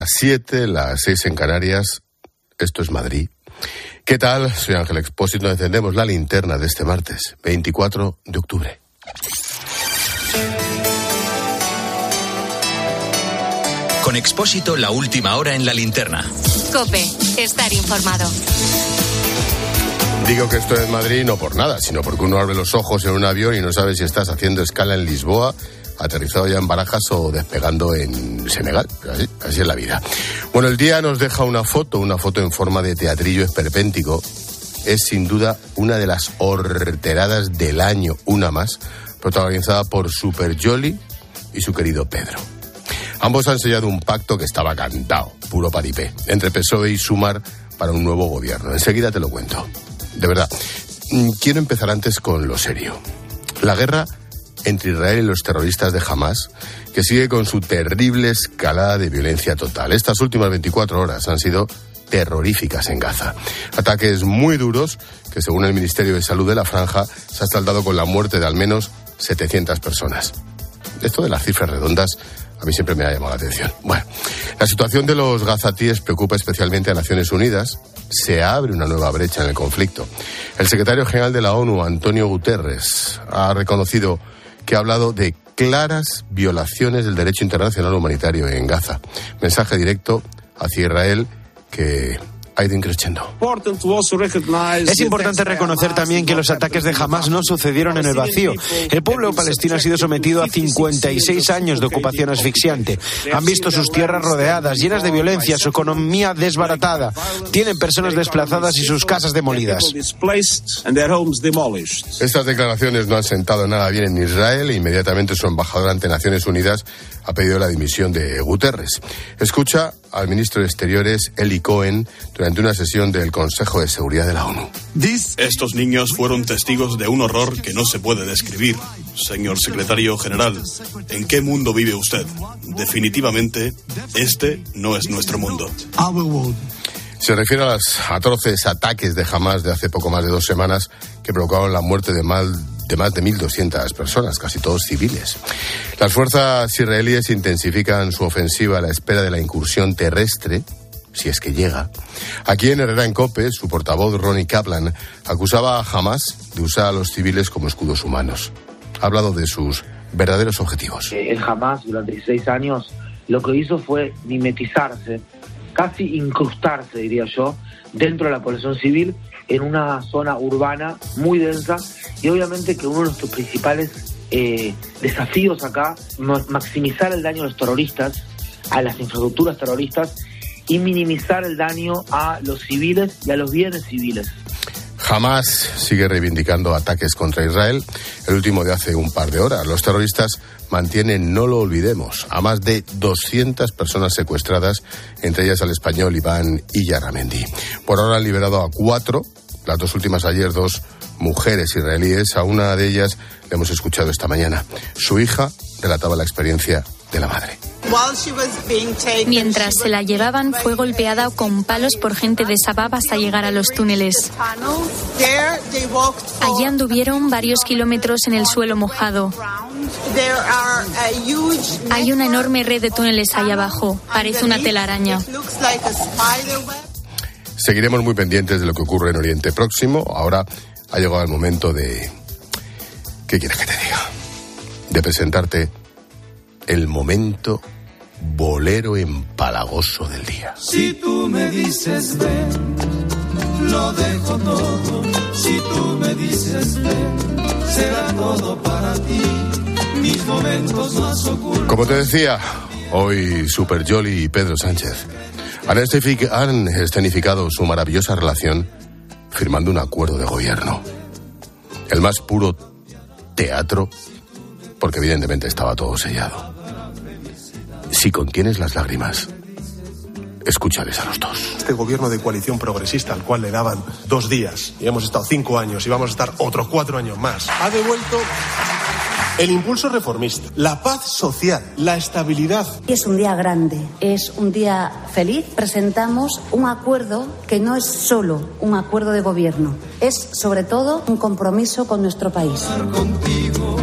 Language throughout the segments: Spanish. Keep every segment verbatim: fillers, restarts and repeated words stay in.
Las siete, las seis en Canarias. Esto es Madrid. ¿Qué tal? Soy Ángel Expósito. Encendemos la linterna de este martes, veinticuatro de octubre. Con Expósito, la última hora en la linterna. COPE, estar informado. Digo que esto es Madrid no por nada, sino porque uno abre los ojos en un avión y no sabe si estás haciendo escala en Lisboa, aterrizado ya en Barajas o despegando en Senegal. Así, así es la vida. Bueno, el día nos deja una foto, una foto en forma de teatrillo esperpéntico. Es sin duda una de las horteradas del año, una más, protagonizada por Super Jolly y su querido Pedro. Ambos han sellado un pacto que estaba cantado, puro paripé, entre P S O E y Sumar para un nuevo gobierno. Enseguida te lo cuento. De verdad, quiero empezar antes con lo serio. La guerra entre Israel y los terroristas de Hamás, que sigue con su terrible escalada de violencia total. Estas últimas veinticuatro horas han sido terroríficas en Gaza. Ataques muy duros que, según el Ministerio de Salud de la Franja, se ha saldado con la muerte de al menos setecientas personas. Esto de las cifras redondas a mí siempre me ha llamado la atención. Bueno, la situación de los gazatíes preocupa especialmente a Naciones Unidas. Se abre una nueva brecha en el conflicto. El secretario general de la ONU, Antonio Guterres, ha reconocido que ha hablado de claras violaciones del derecho internacional humanitario en Gaza. Mensaje directo hacia Israel que ha ido increciendo. Es importante reconocer también que los ataques de Hamás no sucedieron en el vacío. El pueblo palestino ha sido sometido a cincuenta y seis años de ocupación asfixiante. Han visto sus tierras rodeadas, llenas de violencia, su economía desbaratada. Tienen personas desplazadas y sus casas demolidas. Estas declaraciones no han sentado nada bien en Israel e inmediatamente su embajador ante Naciones Unidas ha pedido la dimisión de Guterres. Escucha al ministro de Exteriores, Eli Cohen, durante una sesión del Consejo de Seguridad de la ONU. Estos niños fueron testigos de un horror que no se puede describir. Señor secretario general, ¿en qué mundo vive usted? Definitivamente, este no es nuestro mundo. Se refiere a los atroces ataques de Hamás de hace poco más de dos semanas que provocaron la muerte de más de más de mil doscientas personas, casi todos civiles. Las fuerzas israelíes intensifican su ofensiva a la espera de la incursión terrestre, si es que llega. Aquí en Herrera en COPE, su portavoz Ronnie Kaplan acusaba a Hamás de usar a los civiles como escudos humanos. Ha hablado de sus verdaderos objetivos. El Hamás durante dieciséis años lo que hizo fue mimetizarse, casi incrustarse, diría yo, dentro de la población civil en una zona urbana muy densa, y obviamente que uno de nuestros principales eh, desafíos acá es maximizar el daño a los terroristas, a las infraestructuras terroristas, y minimizar el daño a los civiles y a los bienes civiles. Hamás sigue reivindicando ataques contra Israel, el último de hace un par de horas. Los terroristas mantienen, no lo olvidemos, a más de doscientas personas secuestradas, entre ellas al español Iván Iyarramendi. Por ahora han liberado a cuatro, las dos últimas ayer, dos mujeres israelíes. A una de ellas le hemos escuchado esta mañana. Su hija relataba la experiencia de la madre. Mientras se la llevaban, fue golpeada con palos por gente de Sabab hasta llegar a los túneles. Allí anduvieron varios kilómetros en el suelo mojado. Hay una enorme red de túneles ahí abajo. Parece una telaraña. Seguiremos muy pendientes de lo que ocurre en Oriente Próximo. Ahora ha llegado el momento de... ¿Qué quieres que te diga? De presentarte el momento bolero empalagoso del día. Si tú me dices ven, lo dejo todo. Si tú me dices ven, será todo para ti. Mis momentos más ocultos. Como te decía, hoy Super Jolly y Pedro Sánchez han escenificado su maravillosa relación firmando un acuerdo de gobierno. El más puro teatro, porque evidentemente estaba todo sellado. Si contienes las lágrimas, escúchales a los dos. Este gobierno de coalición progresista, al cual le daban dos días, y hemos estado cinco años y vamos a estar otros cuatro años más, ha devuelto el impulso reformista, la paz social, la estabilidad. Es un día grande, es un día feliz. Presentamos un acuerdo que no es solo un acuerdo de gobierno, es sobre todo un compromiso con nuestro país. Llorar contigo,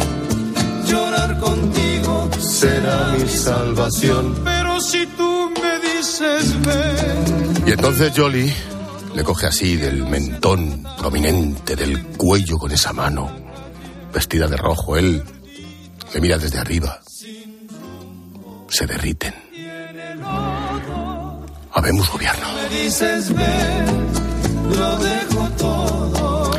llorar contigo será mi salvación. Pero si tú me dices dices ven. Y entonces Jolie le coge así del mentón prominente del cuello con esa mano, vestida de rojo. Él le mira desde arriba. Se derriten. Habemos gobierno. Me dices ven, lo dejo todo.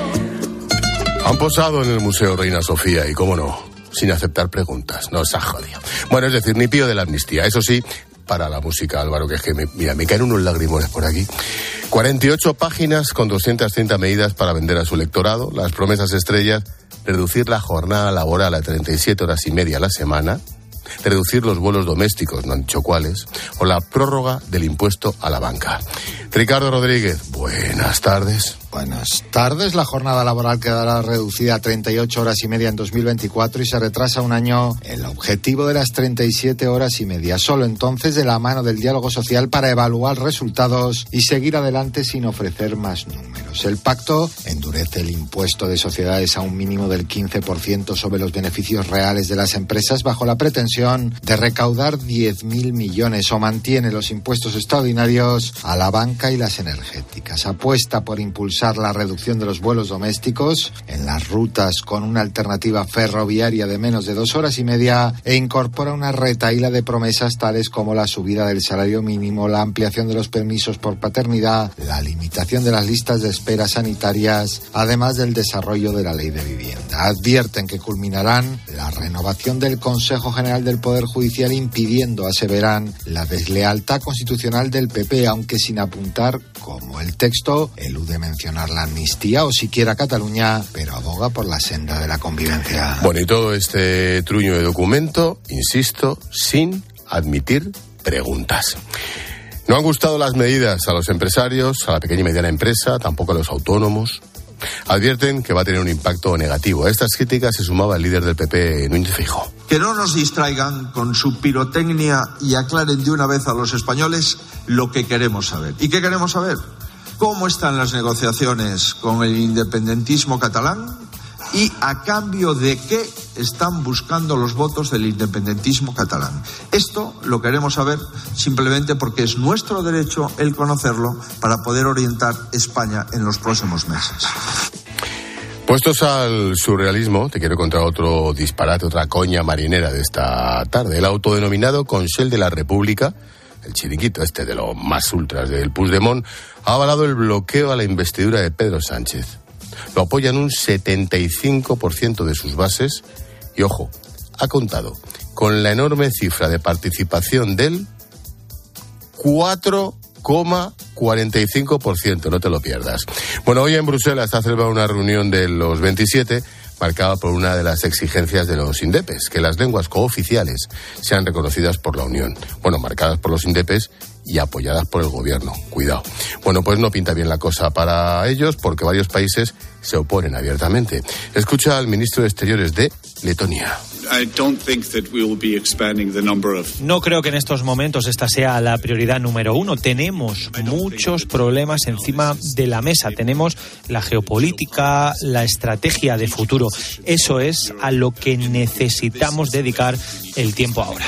Han posado en el Museo Reina Sofía y, cómo no, sin aceptar preguntas. No se ha jodido. Bueno, es decir, ni pío de la amnistía. Eso sí, para la música, Álvaro, que es que, me, mira, me caen unos lagrimones por aquí. cuarenta y ocho páginas con doscientas treinta medidas para vender a su electorado. Las promesas estrellas: reducir la jornada laboral a treinta y siete horas y media a la semana, reducir los vuelos domésticos, no han dicho cuáles, o la prórroga del impuesto a la banca. Ricardo Rodríguez, buenas tardes. Buenas tardes. La jornada laboral quedará reducida a treinta y ocho horas y media en dos mil veinticuatro y se retrasa un año el objetivo de las treinta y siete horas y media. Solo entonces, de la mano del diálogo social, para evaluar resultados y seguir adelante sin ofrecer más números. El pacto endurece el impuesto de sociedades a un mínimo del quince por ciento sobre los beneficios reales de las empresas, bajo la pretensión de recaudar diez mil millones, o mantiene los impuestos extraordinarios a la banca y las energéticas. Apuesta por impulsar la reducción de los vuelos domésticos en las rutas con una alternativa ferroviaria de menos de dos horas y media, e incorpora una retahíla de promesas tales como la subida del salario mínimo, la ampliación de los permisos por paternidad, la limitación de las listas de espera sanitarias, además del desarrollo de la ley de vivienda. Advierten que culminarán la renovación del Consejo General del Poder Judicial, impidiendo, aseveran, la deslealtad constitucional del P P, aunque sin apuntar cómo. El texto elude mencionar la amnistía o siquiera Cataluña, pero aboga por la senda de la convivencia. Bueno, y todo este truño de documento, insisto, sin admitir preguntas. No han gustado las medidas a los empresarios, a la pequeña y mediana empresa, tampoco a los autónomos. Advierten que va a tener un impacto negativo. A estas críticas se sumaba el líder del P P, Núñez Feijóo. Que no nos distraigan con su pirotecnia y aclaren de una vez a los españoles lo que queremos saber. ¿Y qué queremos saber? ¿Cómo están las negociaciones con el independentismo catalán? ¿Y a cambio de qué están buscando los votos del independentismo catalán? Esto lo queremos saber simplemente porque es nuestro derecho el conocerlo para poder orientar España en los próximos meses. Puestos al surrealismo, te quiero contar otro disparate, otra coña marinera de esta tarde. El autodenominado Consell de la República, el chiringuito este de los más ultras del Puigdemont, ha avalado el bloqueo a la investidura de Pedro Sánchez. Lo apoyan un setenta y cinco por ciento de sus bases y, ojo, ha contado con la enorme cifra de participación del cuatro coma cuarenta y cinco por ciento, no te lo pierdas. Bueno, hoy en Bruselas se ha celebrado una reunión de los veintisiete marcada por una de las exigencias de los indepes, que las lenguas cooficiales sean reconocidas por la Unión. Bueno, marcadas por los indepes y apoyadas por el gobierno. Cuidado. Bueno, pues no pinta bien la cosa para ellos, porque varios países se oponen abiertamente. Escucha al ministro de Exteriores de Letonia. No creo que en estos momentos esta sea la prioridad número uno. Tenemos muchos problemas encima de la mesa. Tenemos la geopolítica, la estrategia de futuro. Eso es a lo que necesitamos dedicar el tiempo ahora.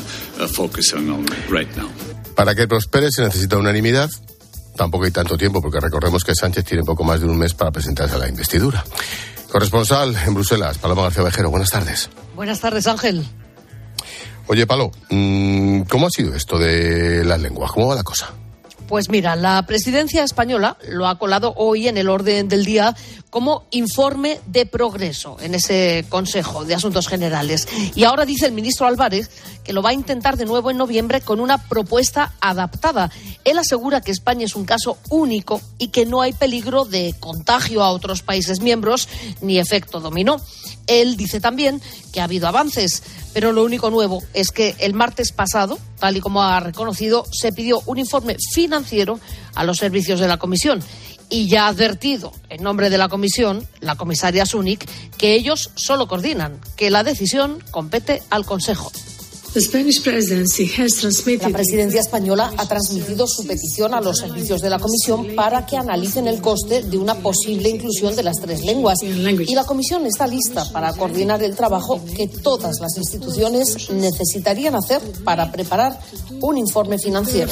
Para que prospere se necesita unanimidad. Tampoco hay tanto tiempo, porque recordemos que Sánchez tiene poco más de un mes para presentarse a la investidura. Corresponsal en Bruselas, Paloma García Vejero. Buenas tardes. Buenas tardes, Ángel. Oye, Palo, ¿cómo ha sido esto de las lenguas? ¿Cómo va la cosa? Pues mira, la presidencia española lo ha colado hoy en el orden del día como informe de progreso en ese Consejo de Asuntos Generales. Y ahora dice el ministro Álvarez que lo va a intentar de nuevo en noviembre con una propuesta adaptada. Él asegura que España es un caso único y que no hay peligro de contagio a otros países miembros ni efecto dominó. Él dice también que ha habido avances, pero lo único nuevo es que el martes pasado, tal y como ha reconocido, se pidió un informe financiero a los servicios de la Comisión. Y ya ha advertido, en nombre de la Comisión, la comisaria Súnich, que ellos solo coordinan, que la decisión compete al Consejo. La presidencia española ha transmitido su petición a los servicios de la Comisión para que analicen el coste de una posible inclusión de las tres lenguas. Y la Comisión está lista para coordinar el trabajo que todas las instituciones necesitarían hacer para preparar un informe financiero.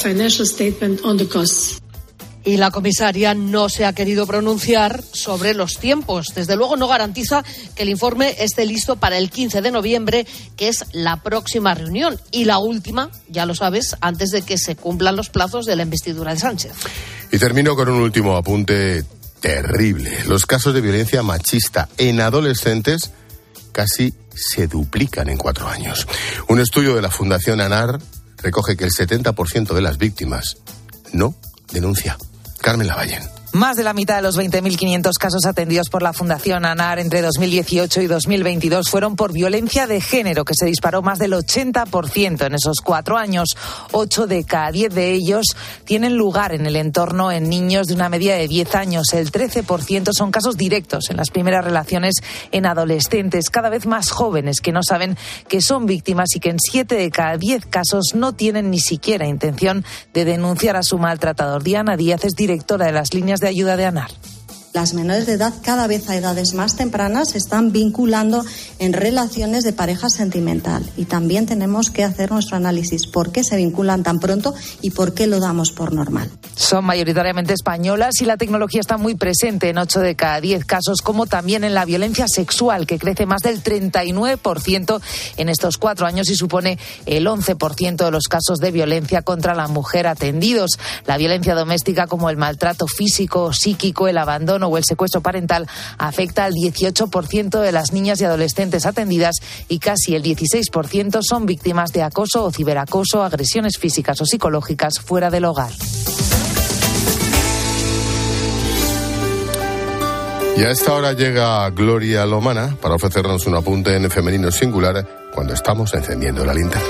Y la comisaria no se ha querido pronunciar sobre los tiempos. Desde luego no garantiza que el informe esté listo para el quince de noviembre, que es la próxima reunión. Y la última, ya lo sabes, antes de que se cumplan los plazos de la investidura de Sánchez. Y termino con un último apunte terrible. Los casos de violencia machista en adolescentes casi se duplican en cuatro años. Un estudio de la Fundación ANAR recoge que el setenta por ciento de las víctimas no denuncia. Carmen Lavallén. Más de la mitad de los veinte mil quinientos casos atendidos por la Fundación ANAR entre dos mil dieciocho y dos mil veintidós fueron por violencia de género, que se disparó más del ochenta por ciento en esos cuatro años. Ocho de cada diez de ellos tienen lugar en el entorno en niños de una media de diez años. El trece por ciento son casos directos en las primeras relaciones en adolescentes, cada vez más jóvenes que no saben que son víctimas y que en siete de cada diez casos no tienen ni siquiera intención de denunciar a su maltratador. Diana Díaz es directora de las líneas de ayuda de ANAR. Las menores de edad, cada vez a edades más tempranas, se están vinculando en relaciones de pareja sentimental. Y también tenemos que hacer nuestro análisis. ¿Por qué se vinculan tan pronto y por qué lo damos por normal? Son mayoritariamente españolas y la tecnología está muy presente en ocho de cada diez casos, como también en la violencia sexual, que crece más del treinta y nueve por ciento en estos cuatro años y supone el once por ciento de los casos de violencia contra la mujer atendidos. La violencia doméstica, como el maltrato físico, psíquico, el abandono o el secuestro parental, afecta al dieciocho por ciento de las niñas y adolescentes atendidas y casi el dieciséis por ciento son víctimas de acoso o ciberacoso, agresiones físicas o psicológicas fuera del hogar. Y a esta hora llega Gloria Lomana para ofrecernos un apunte en femenino singular cuando estamos encendiendo la linterna.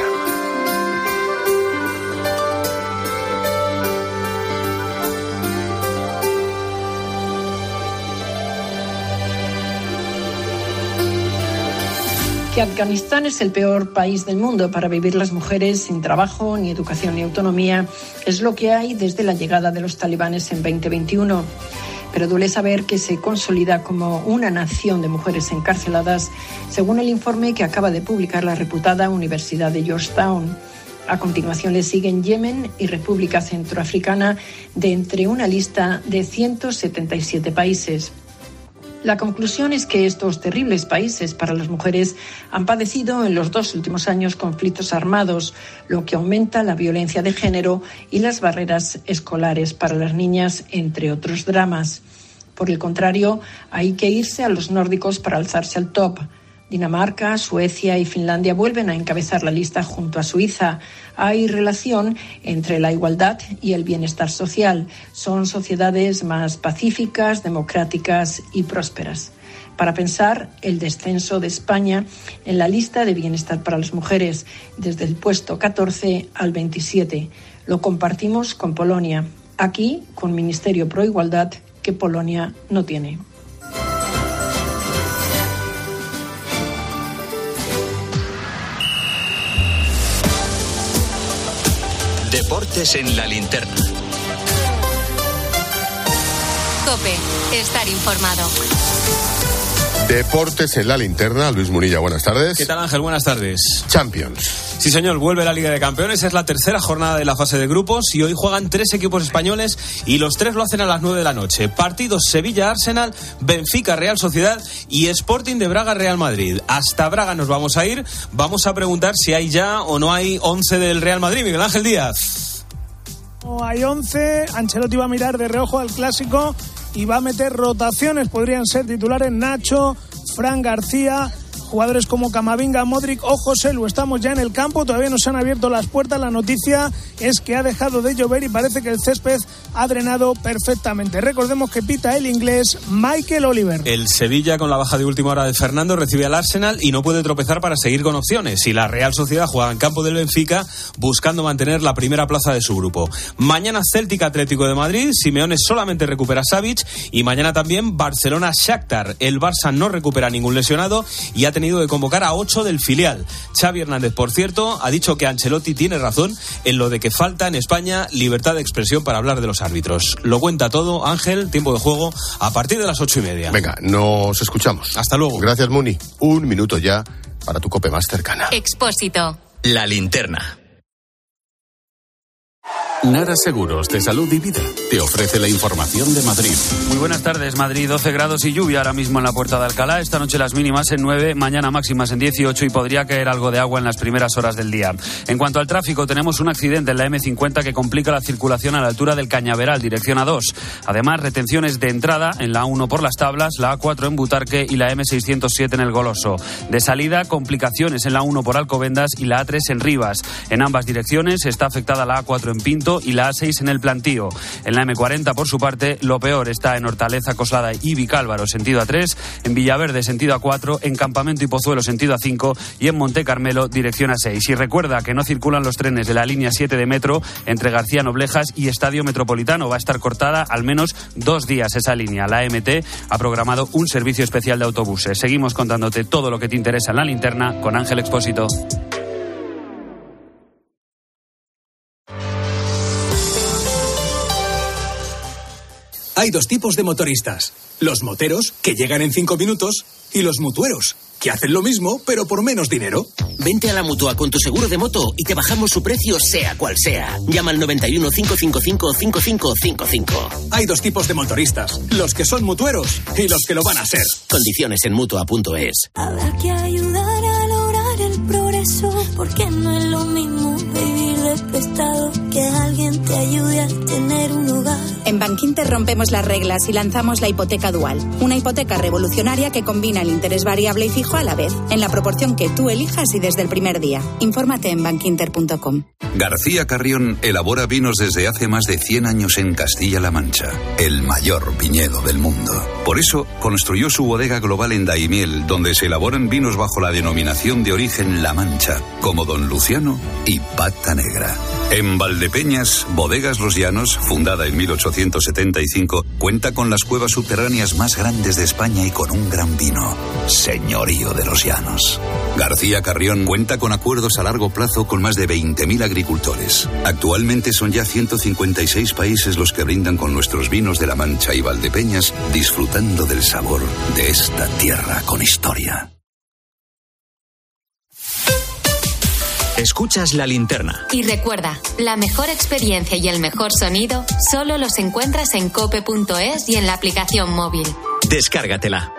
Que Afganistán es el peor país del mundo para vivir las mujeres, sin trabajo, ni educación ni autonomía, es lo que hay desde la llegada de los talibanes en veinte veintiuno. Pero duele saber que se consolida como una nación de mujeres encarceladas, según el informe que acaba de publicar la reputada Universidad de Georgetown. A continuación le siguen Yemen y República Centroafricana, de entre una lista de ciento setenta y siete países. La conclusión es que estos terribles países para las mujeres han padecido en los dos últimos años conflictos armados, lo que aumenta la violencia de género y las barreras escolares para las niñas, entre otros dramas. Por el contrario, hay que irse a los nórdicos para alzarse al top. Dinamarca, Suecia y Finlandia vuelven a encabezar la lista junto a Suiza. Hay relación entre la igualdad y el bienestar social. Son sociedades más pacíficas, democráticas y prósperas. Para pensar el descenso de España en la lista de bienestar para las mujeres, desde el puesto catorce al veintisiete. Lo compartimos con Polonia. Aquí, con Ministerio Pro Igualdad, que Polonia no tiene. Deportes en la linterna. COPE, estar informado. Deportes en la linterna. Luis Munilla, buenas tardes. ¿Qué tal, Ángel? Buenas tardes. Champions. Sí, señor, vuelve la Liga de Campeones, es la tercera jornada de la fase de grupos y hoy juegan tres equipos españoles y los tres lo hacen a las nueve de la noche. Partidos Sevilla-Arsenal, Benfica-Real Sociedad y Sporting de Braga-Real Madrid. Hasta Braga nos vamos a ir, vamos a preguntar si hay ya o no hay once del Real Madrid. Miguel Ángel Díaz. No hay once, Ancelotti va a mirar de reojo al clásico y va a meter rotaciones, podrían ser titulares Nacho, Fran García, jugadores como Camavinga, Modric o José Lu. Estamos ya en el campo, todavía no se han abierto las puertas. La noticia es que ha dejado de llover y parece que el césped ha drenado perfectamente. Recordemos que pita el inglés Michael Oliver. El Sevilla, con la baja de última hora de Fernando, recibe al Arsenal y no puede tropezar para seguir con opciones. Y la Real Sociedad juega en campo del Benfica buscando mantener la primera plaza de su grupo. Mañana Celtic Atlético de Madrid, Simeone solamente recupera a Savic y mañana también Barcelona Shakhtar. El Barça no recupera ningún lesionado y ha tenido que convocar a ocho del filial. Xavi Hernández, por cierto, ha dicho que Ancelotti tiene razón en lo de que falta en España libertad de expresión para hablar de los árbitros. Lo cuenta todo, Ángel, tiempo de juego a partir de las ocho y media. Venga, nos escuchamos. Hasta luego. Gracias, Muni. Un minuto ya para tu COPE más cercana. Expósito. La linterna. Nara Seguros de Salud y Vida te ofrece la información de Madrid. Muy buenas tardes. Madrid, doce grados y lluvia ahora mismo en la Puerta de Alcalá. Esta noche las mínimas en nueve, mañana máximas en dieciocho y podría caer algo de agua en las primeras horas del día. En cuanto al tráfico, tenemos un accidente en la eme cincuenta que complica la circulación a la altura del Cañaveral, dirección A dos. Además, retenciones de entrada en la A uno por Las Tablas, la A cuatro en Butarque y la eme seiscientos siete en El Goloso. De salida, complicaciones en la A uno por Alcobendas y la A tres en Rivas. En ambas direcciones está afectada la A cuatro en Pinto y la A seis en El Plantío. En la eme cuarenta, por su parte, lo peor está en Hortaleza, Coslada y Vicálvaro, sentido A tres, en Villaverde, sentido A cuatro, en Campamento y Pozuelo, sentido A cinco y en Monte Carmelo, dirección A seis. Y recuerda que no circulan los trenes de la línea siete de metro entre García Noblejas y Estadio Metropolitano. Va a estar cortada al menos dos días esa línea. La eme te ha programado un servicio especial de autobuses. Seguimos contándote todo lo que te interesa en la linterna con Ángel Expósito. Hay dos tipos de motoristas. Los moteros, que llegan en cinco minutos, y los mutueros, que hacen lo mismo, pero por menos dinero. Vente a la Mutua con tu seguro de moto y te bajamos su precio sea cual sea. Llama al noventa y uno, cincuecientos cincuenta y cinco, cincuenta y cinco cincuenta y cinco. Hay dos tipos de motoristas, los que son mutueros y los que lo van a ser. Condiciones en Mutua punto es. Habrá que ayudar a lograr el progreso, porque no es lo mismo vivir de prestado que alguien te ayude a tener un hogar. En Bankinter rompemos las reglas y lanzamos la hipoteca dual, una hipoteca revolucionaria que combina el interés variable y fijo a la vez, en la proporción que tú elijas y desde el primer día. Infórmate en bankinter punto com. García Carrión elabora vinos desde hace más de cien años en Castilla-La Mancha, el mayor viñedo del mundo. Por eso construyó su bodega global en Daimiel, donde se elaboran vinos bajo la denominación de origen La Mancha, como Don Luciano y Pata Negra. En Valdepeñas, Bodegas Los Llanos, fundada en mil ochocientos setenta y cinco, cuenta con las cuevas subterráneas más grandes de España y con un gran vino, Señorío de los Llanos. García Carrión cuenta con acuerdos a largo plazo con más de veinte mil agricultores. Actualmente son ya ciento cincuenta y seis países los que brindan con nuestros vinos de La Mancha y Valdepeñas, disfrutando del sabor de esta tierra con historia. Escuchas La Linterna. Y recuerda, la mejor experiencia y el mejor sonido solo los encuentras en cope punto es y en la aplicación móvil. Descárgatela.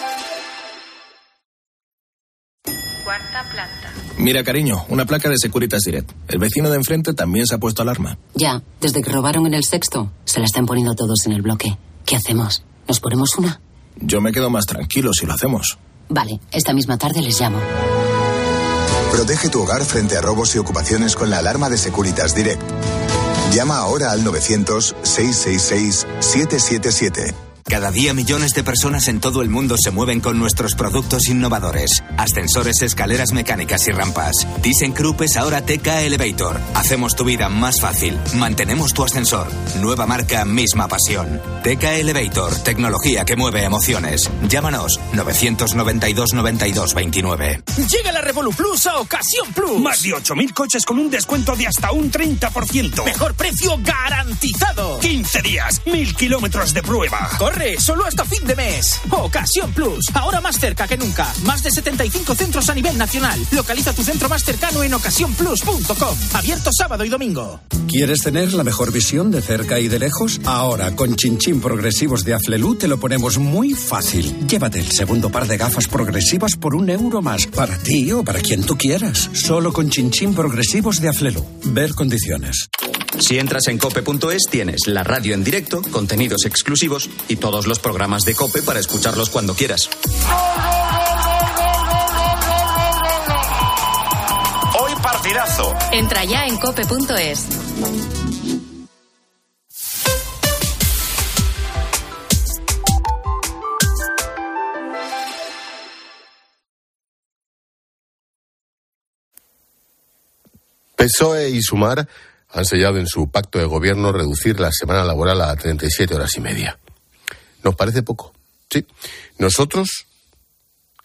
Cuarta planta. Mira, cariño, una placa de Securitas Direct. El vecino de enfrente también se ha puesto alarma. Ya, desde que robaron en el sexto, se la están poniendo todos en el bloque. ¿Qué hacemos? ¿Nos ponemos una? Yo me quedo más tranquilo si lo hacemos. Vale, esta misma tarde les llamo. Protege tu hogar frente a robos y ocupaciones con la alarma de Securitas Direct. Llama ahora al novecientos, seiscientos sesenta y seis, setecientos setenta y siete. Cada día millones de personas en todo el mundo se mueven con nuestros productos innovadores. Ascensores, escaleras mecánicas y rampas. ThyssenKrupp es ahora T K Elevator. Hacemos tu vida más fácil. Mantenemos tu ascensor. Nueva marca, misma pasión. T K Elevator, tecnología que mueve emociones. Llámanos novecientos noventa y dos, noventa y dos, veintinueve. Llega la Revolu Plus a Ocasión Plus. Más de ocho mil coches con un descuento de hasta un treinta por ciento. Mejor precio garantizado. quince días, mil kilómetros de prueba. Corre, solo hasta fin de mes. Ocasión Plus, ahora más cerca que nunca. Más de setenta y cinco centros a nivel nacional. Localiza tu centro más cercano en ocasión plus punto com. Abierto sábado y domingo. ¿Quieres tener la mejor visión de cerca y de lejos? Ahora, con chinchín progresivos de Aflelu te lo ponemos muy fácil. Llévate el segundo par de gafas progresivas por un euro más. Para ti o para quien tú quieras. Solo con chinchín progresivos de Aflelu. Ver condiciones. Si entras en cope punto es tienes la radio en directo, contenidos exclusivos y todos los programas de COPE para escucharlos cuando quieras. Hoy partidazo. Entra ya en cope punto es. P S O E y Sumar han sellado en su pacto de gobierno reducir la semana laboral a treinta y siete horas y media. ¿Nos parece poco? Sí. Nosotros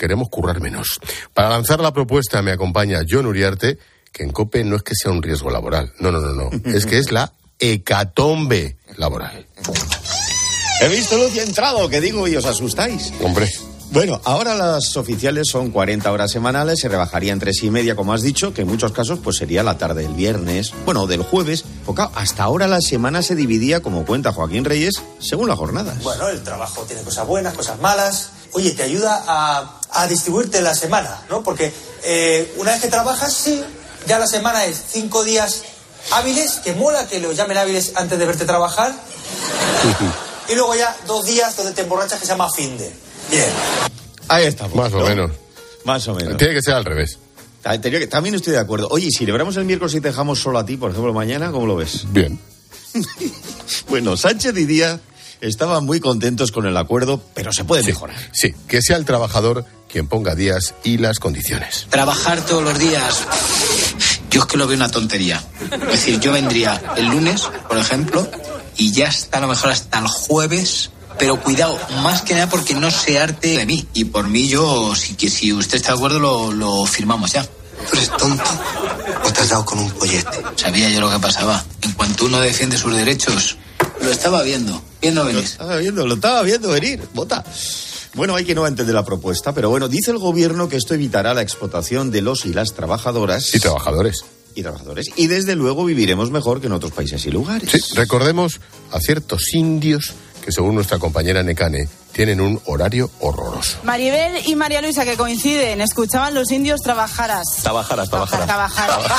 queremos currar menos. Para lanzar la propuesta me acompaña Jon Uriarte, que en COPE no es que sea un riesgo laboral, no, no, no, no, es que es la hecatombe laboral. He visto luz y he entrado, que digo, y os asustáis. Hombre. Bueno, ahora las oficiales son cuarenta horas semanales, se rebajaría en tres y media, como has dicho, que en muchos casos pues sería la tarde del viernes, bueno, del jueves, porque hasta ahora la semana se dividía, como cuenta Joaquín Reyes, según las jornadas. Bueno, el trabajo tiene cosas buenas, cosas malas. Oye, te ayuda a, a distribuirte la semana, ¿no? Porque eh, una vez que trabajas, sí, ya la semana es cinco días hábiles, que mola que los llamen hábiles antes de verte trabajar, y luego ya dos días donde te emborrachas que se llama finde. Bien. Ahí estamos. Más o ¿no? menos. Más o menos. Tiene que ser al revés. También estoy de acuerdo. Oye, si celebramos el miércoles y te dejamos solo a ti, por ejemplo, mañana, ¿cómo lo ves? Bien. Bueno, Sánchez y Díaz estaban muy contentos con el acuerdo, pero se puede sí, mejorar. Sí, que sea el trabajador quien ponga días y las condiciones. Trabajar todos los días, yo es que lo veo una tontería. Es decir, yo vendría el lunes, por ejemplo, y ya está a lo mejor hasta el jueves. Pero cuidado, más que nada porque no se arte de mí. Y por mí yo, si, si usted está de acuerdo, lo, lo firmamos ya. ¿Tú eres tonto o te has dado con un pollete? Sabía yo lo que pasaba. En cuanto uno defiende sus derechos, lo estaba viendo, viendo venir. Lo estaba viendo, lo estaba viendo venir, bota. Bueno, hay quien no va a entender la propuesta, pero bueno, dice el gobierno que esto evitará la explotación de los y las trabajadoras. Y trabajadores. Y trabajadores. Y desde luego viviremos mejor que en otros países y lugares. Sí, recordemos a ciertos indios que según nuestra compañera Nekane, tienen un horario horroroso. Maribel y María Luisa, que coinciden, escuchaban los indios trabajaras. Trabajaras, trabajaras. Trabajaras.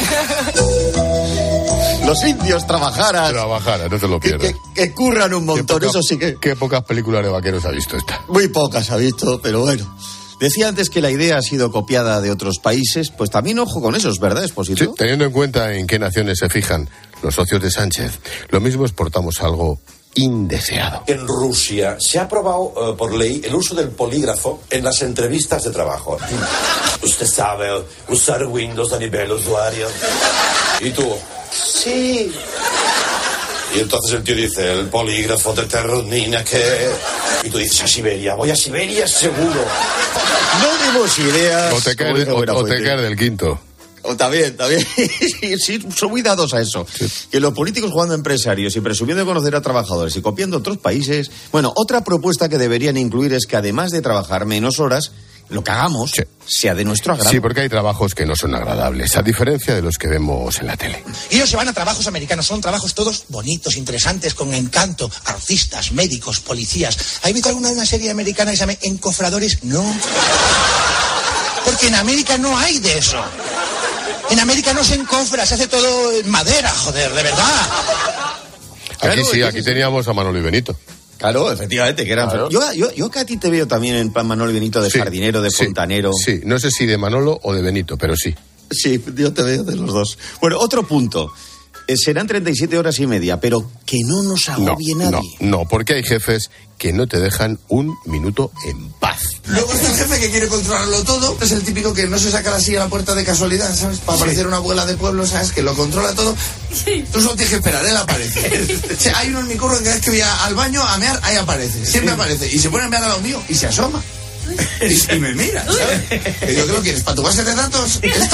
Los indios trabajaras. Trabajaras, no te lo pierdas. Que, que, que curran un montón, poca, eso sí que... Qué pocas películas de vaqueros ha visto esta. Muy pocas ha visto, pero bueno. Decía antes que la idea ha sido copiada de otros países, pues también ojo con eso, ¿verdad, Esposito? Sí, teniendo en cuenta en qué naciones se fijan los socios de Sánchez, lo mismo exportamos algo indeseado. En Rusia se ha aprobado uh, por ley el uso del polígrafo en las entrevistas de trabajo. Usted sabe usar Windows a nivel usuario. ¿Y tú? Sí. Y entonces el tío dice, el polígrafo de terronina que... Y tú dices, a Siberia, voy a Siberia seguro. No dimos ideas. O te caes, o, o te caes del quinto. O también, también. Sí, son muy dados a eso. Sí. Que los políticos jugando a empresarios y presumiendo de conocer a trabajadores y copiando otros países. Bueno, otra propuesta que deberían incluir es que además de trabajar menos horas, lo que hagamos sí. sea de nuestro agrado. Sí, porque hay trabajos que no son agradables, a diferencia de los que vemos en la tele. Y ellos se van a trabajos americanos, son trabajos todos bonitos, interesantes, con encanto. Artistas, médicos, policías. ¿Has visto alguna de una serie americana que se llama Encofradores? No. Porque en América no hay de eso. En América no se encofra, se hace todo en madera, joder, de verdad. Aquí claro, sí, aquí teníamos a Manolo y Benito. Claro, efectivamente, que eran... Claro. Yo, yo, yo que a ti te veo también en plan Manolo y Benito de sí, jardinero, de sí, fontanero. Sí, no sé si de Manolo o de Benito, pero sí. Sí, yo te veo de los dos. Bueno, otro punto. Eh, serán treinta y siete horas y media, pero que no nos agobie no, nadie. No, no, porque hay jefes que no te dejan un minuto en paz. Luego está el jefe que quiere controlarlo todo. Es el típico que no se saca la silla a la puerta de casualidad, ¿sabes? Para sí. parecer una abuela de pueblo, ¿sabes? Que lo controla todo. Sí. Tú solo tienes que esperar, él aparece. O sea, hay uno en mi curro que cada vez que voy al baño a mear, ahí aparece. Siempre sí. aparece. Y se pone a mear al lado mío y se asoma. Y, y me mira, ¿sabes? Y yo, ¿qué lo quieres? ¿Para tu base de datos? ¿Esto?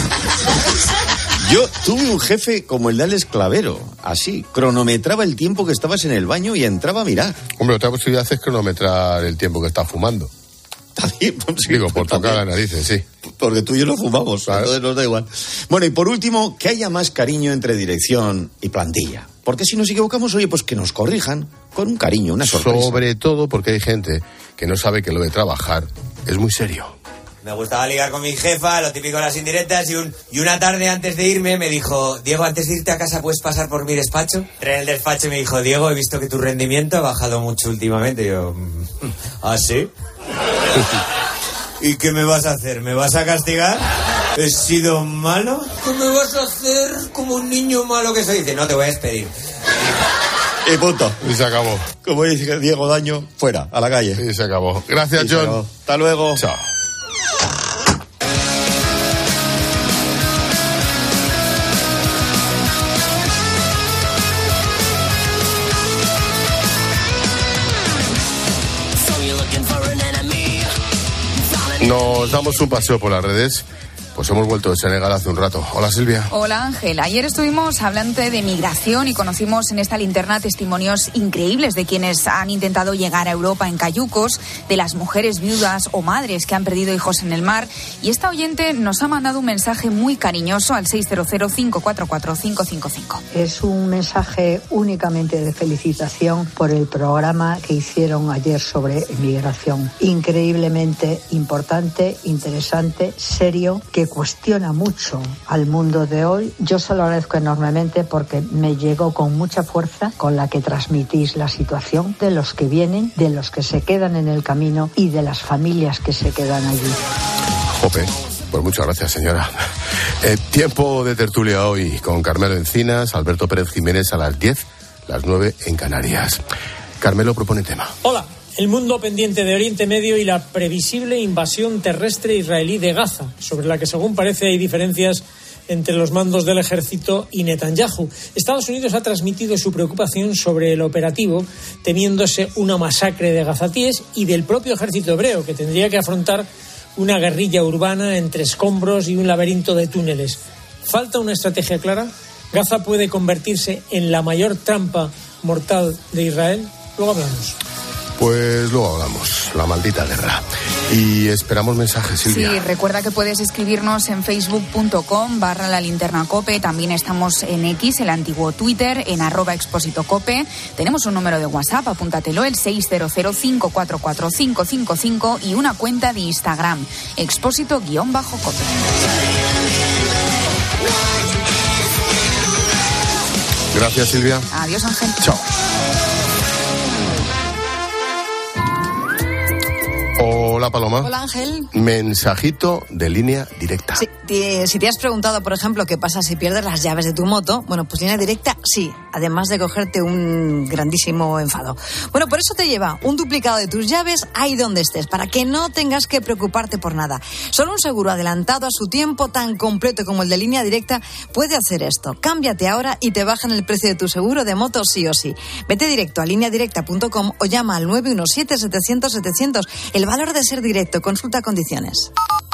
Yo tuve un jefe como el de Alex Clavero, así, cronometraba el tiempo que estabas en el baño y entraba a mirar. Hombre, otra posibilidad es cronometrar el tiempo que estás fumando. También, pues, sí, Digo, por tocar las narices, sí. Porque tú y yo no fumamos, claro. Entonces nos da igual. Bueno, y por último, que haya más cariño entre dirección y plantilla. Porque si nos equivocamos, oye, pues que nos corrijan con un cariño, una sorpresa. Sobre todo porque hay gente que no sabe que lo de trabajar es muy serio. Me gustaba ligar con mi jefa, lo típico de las indirectas, y, un, y una tarde antes de irme me dijo, Diego, antes de irte a casa puedes pasar por mi despacho. Entré en el despacho y me dijo, Diego, he visto que tu rendimiento ha bajado mucho últimamente. Y yo, ¿ah, sí? ¿Y qué me vas a hacer? ¿Me vas a castigar? ¿He sido malo? ¿Qué me vas a hacer como un niño malo que soy? Dice, no, te voy a despedir. Y punto. Y se acabó. Como dice Diego Daño, fuera, a la calle. Y se acabó. Gracias, John. Acabó. Hasta luego. Chao. Nos damos un paseo por las redes. Pues hemos vuelto de Senegal hace un rato. Hola, Silvia. Hola, Ángel. Ayer estuvimos hablando de migración y conocimos en esta linterna testimonios increíbles de quienes han intentado llegar a Europa en cayucos, de las mujeres viudas o madres que han perdido hijos en el mar. Y esta oyente nos ha mandado un mensaje muy cariñoso al seis cero cero, cinco cuatro cuatro, cinco cinco cinco. Es un mensaje únicamente de felicitación por el programa que hicieron ayer sobre migración. Increíblemente importante, interesante, serio, que cuestiona mucho al mundo de hoy. Yo se lo agradezco enormemente porque me llegó con mucha fuerza con la que transmitís la situación de los que vienen, de los que se quedan en el camino y de las familias que se quedan allí. Jope, pues muchas gracias, señora. Eh, tiempo de tertulia hoy con Carmelo Encinas, Alberto Pérez Jiménez a las diez, las nueve en Canarias. Carmelo propone tema. Hola. El mundo pendiente de Oriente Medio y la previsible invasión terrestre israelí de Gaza, sobre la que, según parece, hay diferencias entre los mandos del ejército y Netanyahu. Estados Unidos ha transmitido su preocupación sobre el operativo, temiéndose una masacre de gazatíes y del propio ejército hebreo, que tendría que afrontar una guerrilla urbana entre escombros y un laberinto de túneles. ¿Falta una estrategia clara? ¿Gaza puede convertirse en la mayor trampa mortal de Israel? Luego hablamos. Pues luego hablamos, la maldita guerra. Y esperamos mensajes, Silvia. Sí, recuerda que puedes escribirnos en facebook.com barra la linterna cope. También estamos en X, el antiguo Twitter, en arroba expósito cope. Tenemos un número de WhatsApp, apúntatelo, el seis cero cero, cinco cuatro cuatro, cinco cinco cinco y una cuenta de Instagram, expósito-cope. Gracias, Silvia. Adiós, Ángel. Chao. Hola, Paloma. Hola, Ángel. Mensajito de línea directa. Sí, te, si te has preguntado, por ejemplo, qué pasa si pierdes las llaves de tu moto, bueno, pues línea directa sí, además de cogerte un grandísimo enfado. Bueno, por eso te lleva un duplicado de tus llaves ahí donde estés, para que no tengas que preocuparte por nada. Solo un seguro adelantado a su tiempo, tan completo como el de línea directa, puede hacer esto. Cámbiate ahora y te bajan el precio de tu seguro de moto sí o sí. Vete directo a línea directa punto com o llama al nueve uno siete, setecientos, setecientos. El valor de ser directo, consulta condiciones.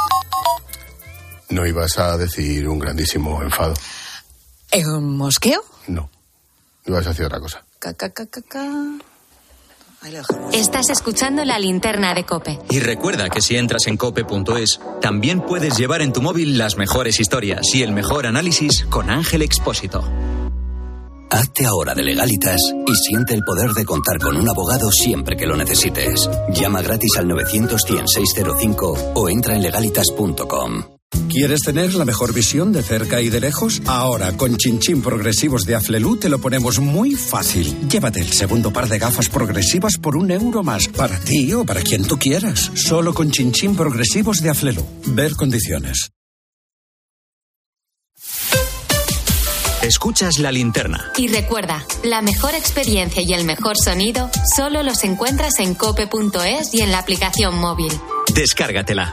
¿No ibas a decir un grandísimo enfado? ¿Un mosqueo? No, ibas a decir otra cosa. Ca, ca, ca, ca, ca. Ahí lo dejamos. Estás escuchando la linterna de COPE. Y recuerda que si entras en cope punto es, también puedes llevar en tu móvil las mejores historias y el mejor análisis con Ángel Expósito. Hazte ahora de Legalitas y siente el poder de contar con un abogado siempre que lo necesites. Llama gratis al novecientos, cien, seiscientos cinco o entra en legalitas punto com. ¿Quieres tener la mejor visión de cerca y de lejos? Ahora, con Chinchín progresivos de Aflelu te lo ponemos muy fácil. Llévate el segundo par de gafas progresivas por un euro más, para ti o para quien tú quieras. Solo con Chinchín progresivos de Aflelu. Ver condiciones. Escuchas la linterna. Y recuerda, la mejor experiencia y el mejor sonido solo los encuentras en cope punto es y en la aplicación móvil. Descárgatela.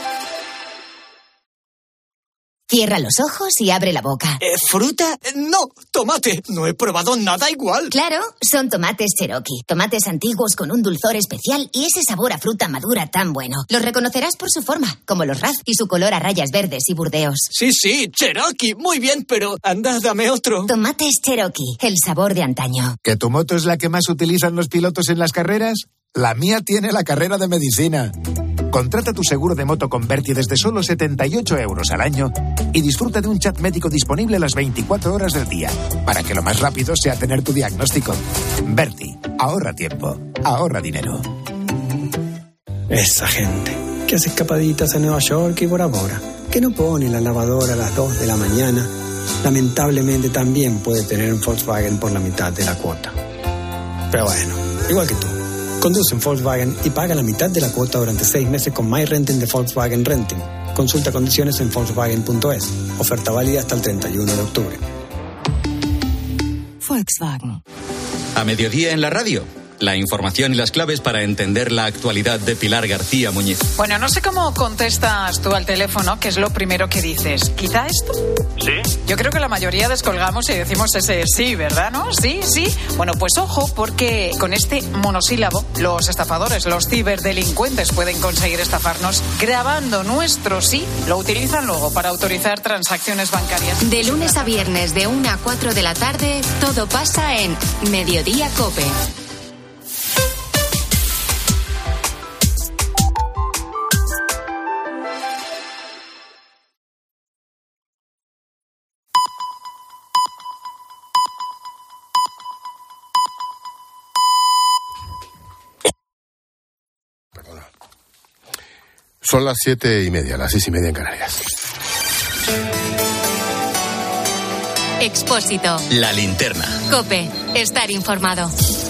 Cierra los ojos y abre la boca. Eh, ¿Fruta? No, tomate. No he probado nada igual. Claro, son tomates Cherokee. Tomates antiguos con un dulzor especial y ese sabor a fruta madura tan bueno. Los reconocerás por su forma, como los Raz y su color a rayas verdes y burdeos. Sí, sí, Cherokee. Muy bien, pero anda, dame otro. Tomates Cherokee, el sabor de antaño. ¿Que tu moto es la que más utilizan los pilotos en las carreras? La mía tiene la carrera de medicina. Contrata tu seguro de moto con Berti desde solo setenta y ocho euros al año y disfruta de un chat médico disponible las veinticuatro horas del día, para que lo más rápido sea tener tu diagnóstico. Berti, ahorra tiempo, ahorra dinero. Esa gente que hace escapaditas a Nueva York y Bora Bora, que no pone la lavadora a las dos de la mañana, lamentablemente también puede tener un Volkswagen por la mitad de la cuota. Pero bueno, igual que tú. Conduce en Volkswagen y paga la mitad de la cuota durante seis meses con My Renting de Volkswagen Renting. Consulta condiciones en volkswagen punto es. Oferta válida hasta el treinta y uno de octubre. Volkswagen. A mediodía en la radio, La información y las claves para entender la actualidad de Pilar García Muñiz. Bueno, no sé cómo contestas tú al teléfono, que es lo primero que dices. ¿Quizá esto? Sí. Yo creo que la mayoría descolgamos y decimos ese sí, ¿verdad? ¿No? Sí, sí. Bueno, pues ojo, porque con este monosílabo, los estafadores, los ciberdelincuentes pueden conseguir estafarnos grabando nuestro sí. Lo utilizan luego para autorizar transacciones bancarias. De lunes a viernes, de una a cuatro de la tarde, todo pasa en Mediodía COPE. Son las siete y media, las seis y media en Canarias. Expósito. La linterna. COPE. Estar informado.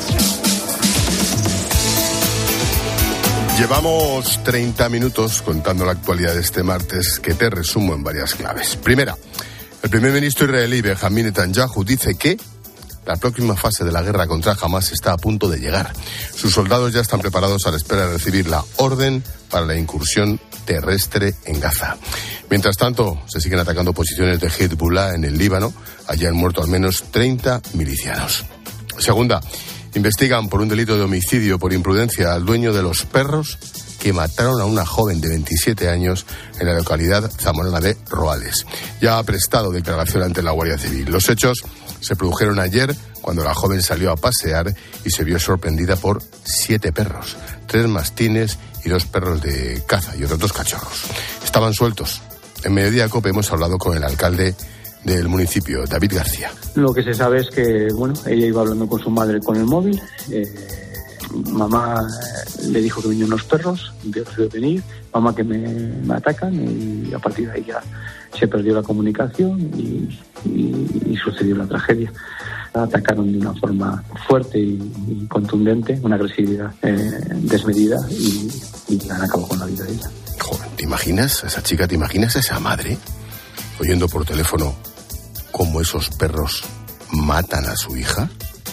Llevamos treinta minutos contando la actualidad de este martes, que te resumo en varias claves. Primera, el primer ministro israelí Benjamin Netanyahu dice que la próxima fase de la guerra contra Hamas está a punto de llegar. Sus soldados ya están preparados a la espera de recibir la orden para la incursión terrestre en Gaza. Mientras tanto, se siguen atacando posiciones de Hezbollah en el Líbano. Allí han muerto al menos treinta milicianos. Segunda, investigan por un delito de homicidio por imprudencia al dueño de los perros que mataron a una joven de veintisiete años en la localidad zamorana de Roales. Ya ha prestado declaración ante la Guardia Civil. Los hechos se produjeron ayer cuando la joven salió a pasear y se vio sorprendida por siete perros, tres mastines y dos perros de caza y otros dos cachorros. Estaban sueltos. En Mediodía COPE hemos hablado con el alcalde del municipio, David García. Lo que se sabe es que, bueno, ella iba hablando con su madre con el móvil. Eh, mamá le dijo que venían unos perros, vio venir, mamá que me, me atacan, y a partir de ahí ya se perdió la comunicación y, y, y sucedió la tragedia. La atacaron de una forma fuerte y, y contundente, una agresividad eh, desmedida, y, y han acabado con la vida de ella. Joder, ¿te imaginas a esa chica, te imaginas a esa madre oyendo por teléfono cómo esos perros matan a su hija?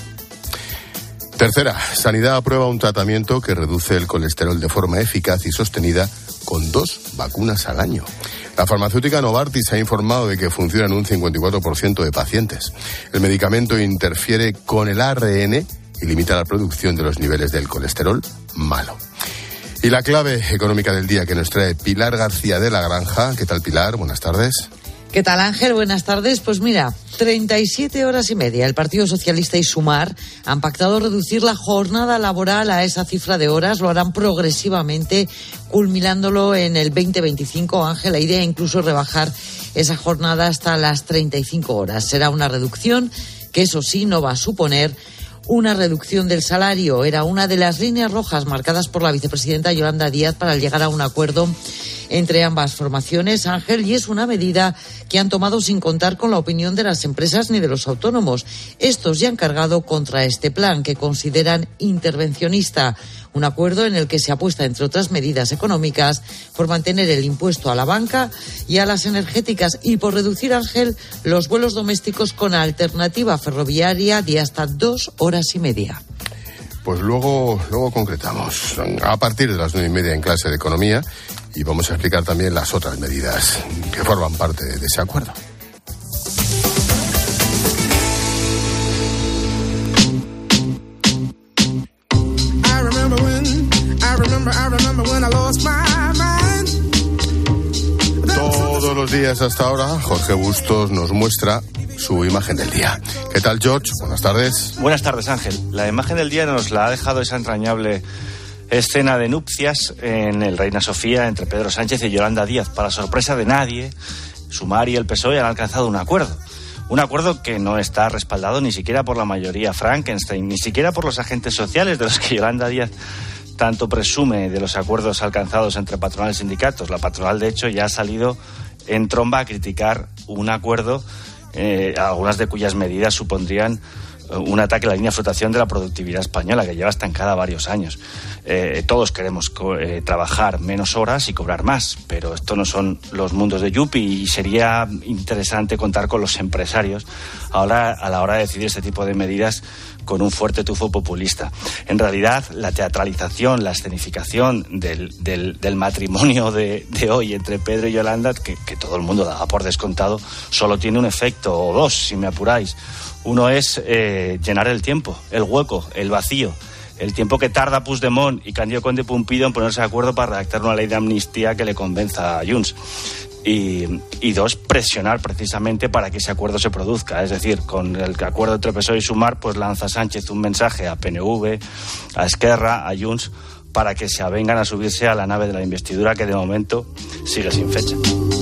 Tercera, Sanidad aprueba un tratamiento que reduce el colesterol de forma eficaz y sostenida con dos vacunas al año. La farmacéutica Novartis ha informado de que funciona en un cincuenta y cuatro por ciento de pacientes. El medicamento interfiere con el A R N y limita la producción de los niveles del colesterol malo. Y la clave económica del día que nos trae Pilar García de la Granja. ¿Qué tal, Pilar? Buenas tardes. ¿Qué tal, Ángel? Buenas tardes. Pues mira, treinta y siete horas y media. El Partido Socialista y Sumar han pactado reducir la jornada laboral a esa cifra de horas. Lo harán progresivamente, culminándolo en el veinte veinticinco. Ángel, la idea es incluso rebajar esa jornada hasta las treinta y cinco horas. Será una reducción que, eso sí, no va a suponer una reducción del salario. Era una de las líneas rojas marcadas por la vicepresidenta Yolanda Díaz para llegar a un acuerdo entre ambas formaciones, Ángel, y es una medida que han tomado sin contar con la opinión de las empresas ni de los autónomos. Estos ya han cargado contra este plan, que consideran intervencionista. Un acuerdo en el que se apuesta, entre otras medidas económicas, por mantener el impuesto a la banca y a las energéticas y por reducir, Ángel, los vuelos domésticos con alternativa ferroviaria de hasta dos horas y media. Pues luego, luego concretamos. A partir de las nueve y media en clase de economía, y vamos a explicar también las otras medidas que forman parte de ese acuerdo. Todos los días hasta ahora, Jorge Bustos nos muestra su imagen del día. ¿Qué tal, George? Buenas tardes. Buenas tardes, Ángel. La imagen del día nos la ha dejado esa entrañable escena de nupcias en el Reina Sofía entre Pedro Sánchez y Yolanda Díaz. Para sorpresa de nadie, Sumar y el P S O E han alcanzado un acuerdo. Un acuerdo que no está respaldado ni siquiera por la mayoría Frankenstein, ni siquiera por los agentes sociales de los que Yolanda Díaz tanto presume, de los acuerdos alcanzados entre patronal y sindicatos. La patronal, de hecho, ya ha salido en tromba a criticar un acuerdo, eh, algunas de cuyas medidas supondrían un ataque a la línea de flotación de la productividad española, que lleva estancada varios años. Eh, todos queremos co- eh, trabajar menos horas y cobrar más, pero esto no son los mundos de Yupi, y sería interesante contar con los empresarios ahora a la hora de decidir este tipo de medidas con un fuerte tufo populista. En realidad, la teatralización, la escenificación del, del, del matrimonio de, de hoy entre Pedro y Yolanda, que, que todo el mundo daba por descontado, solo tiene un efecto, o dos, si me apuráis. Uno es eh, llenar el tiempo, el hueco, el vacío, el tiempo que tarda Puigdemont y Cándido Conde Pumpido en ponerse de acuerdo para redactar una ley de amnistía que le convenza a Junts. Y, y dos, presionar precisamente para que ese acuerdo se produzca. Es decir, con el acuerdo entre P S O E y Sumar, pues lanza Sánchez un mensaje a P N V, a Esquerra, a Junts, para que se avengan a subirse a la nave de la investidura, que de momento sigue sin fecha.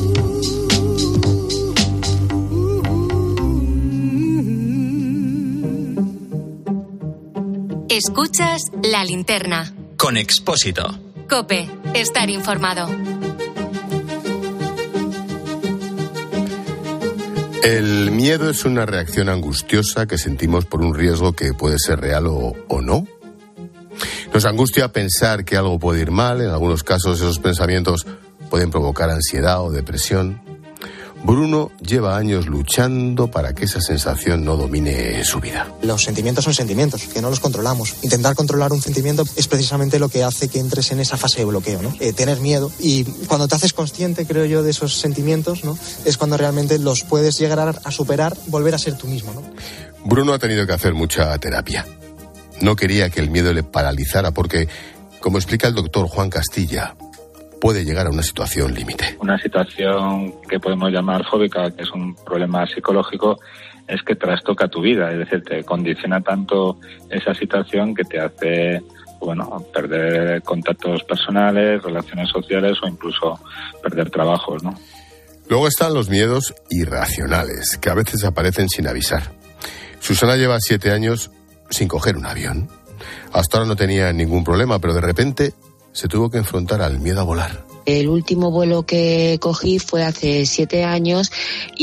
Escuchas La Linterna. Con Expósito. COPE. Estar informado. El miedo es una reacción angustiosa que sentimos por un riesgo que puede ser real o, o no. Nos angustia pensar que algo puede ir mal. En algunos casos esos pensamientos pueden provocar ansiedad o depresión. Bruno lleva años luchando para que esa sensación no domine su vida. Los sentimientos son sentimientos, que no los controlamos. Intentar controlar un sentimiento es precisamente lo que hace que entres en esa fase de bloqueo, ¿no? Eh, tener miedo. Y cuando te haces consciente, creo yo, de esos sentimientos, ¿no? Es cuando realmente los puedes llegar a superar, volver a ser tú mismo, ¿no? Bruno ha tenido que hacer mucha terapia. No quería que el miedo le paralizara porque, como explica el doctor Juan Castilla, puede llegar a una situación límite. Una situación que podemos llamar fóbica, que es un problema psicológico, es que trastoca tu vida, es decir, te condiciona tanto esa situación que te hace, bueno, perder contactos personales, relaciones sociales o incluso perder trabajos, ¿no? Luego están los miedos irracionales, que a veces aparecen sin avisar. Susana lleva siete años sin coger un avión. Hasta ahora no tenía ningún problema, pero de repente se tuvo que enfrentar al miedo a volar. El último vuelo que cogí fue hace siete años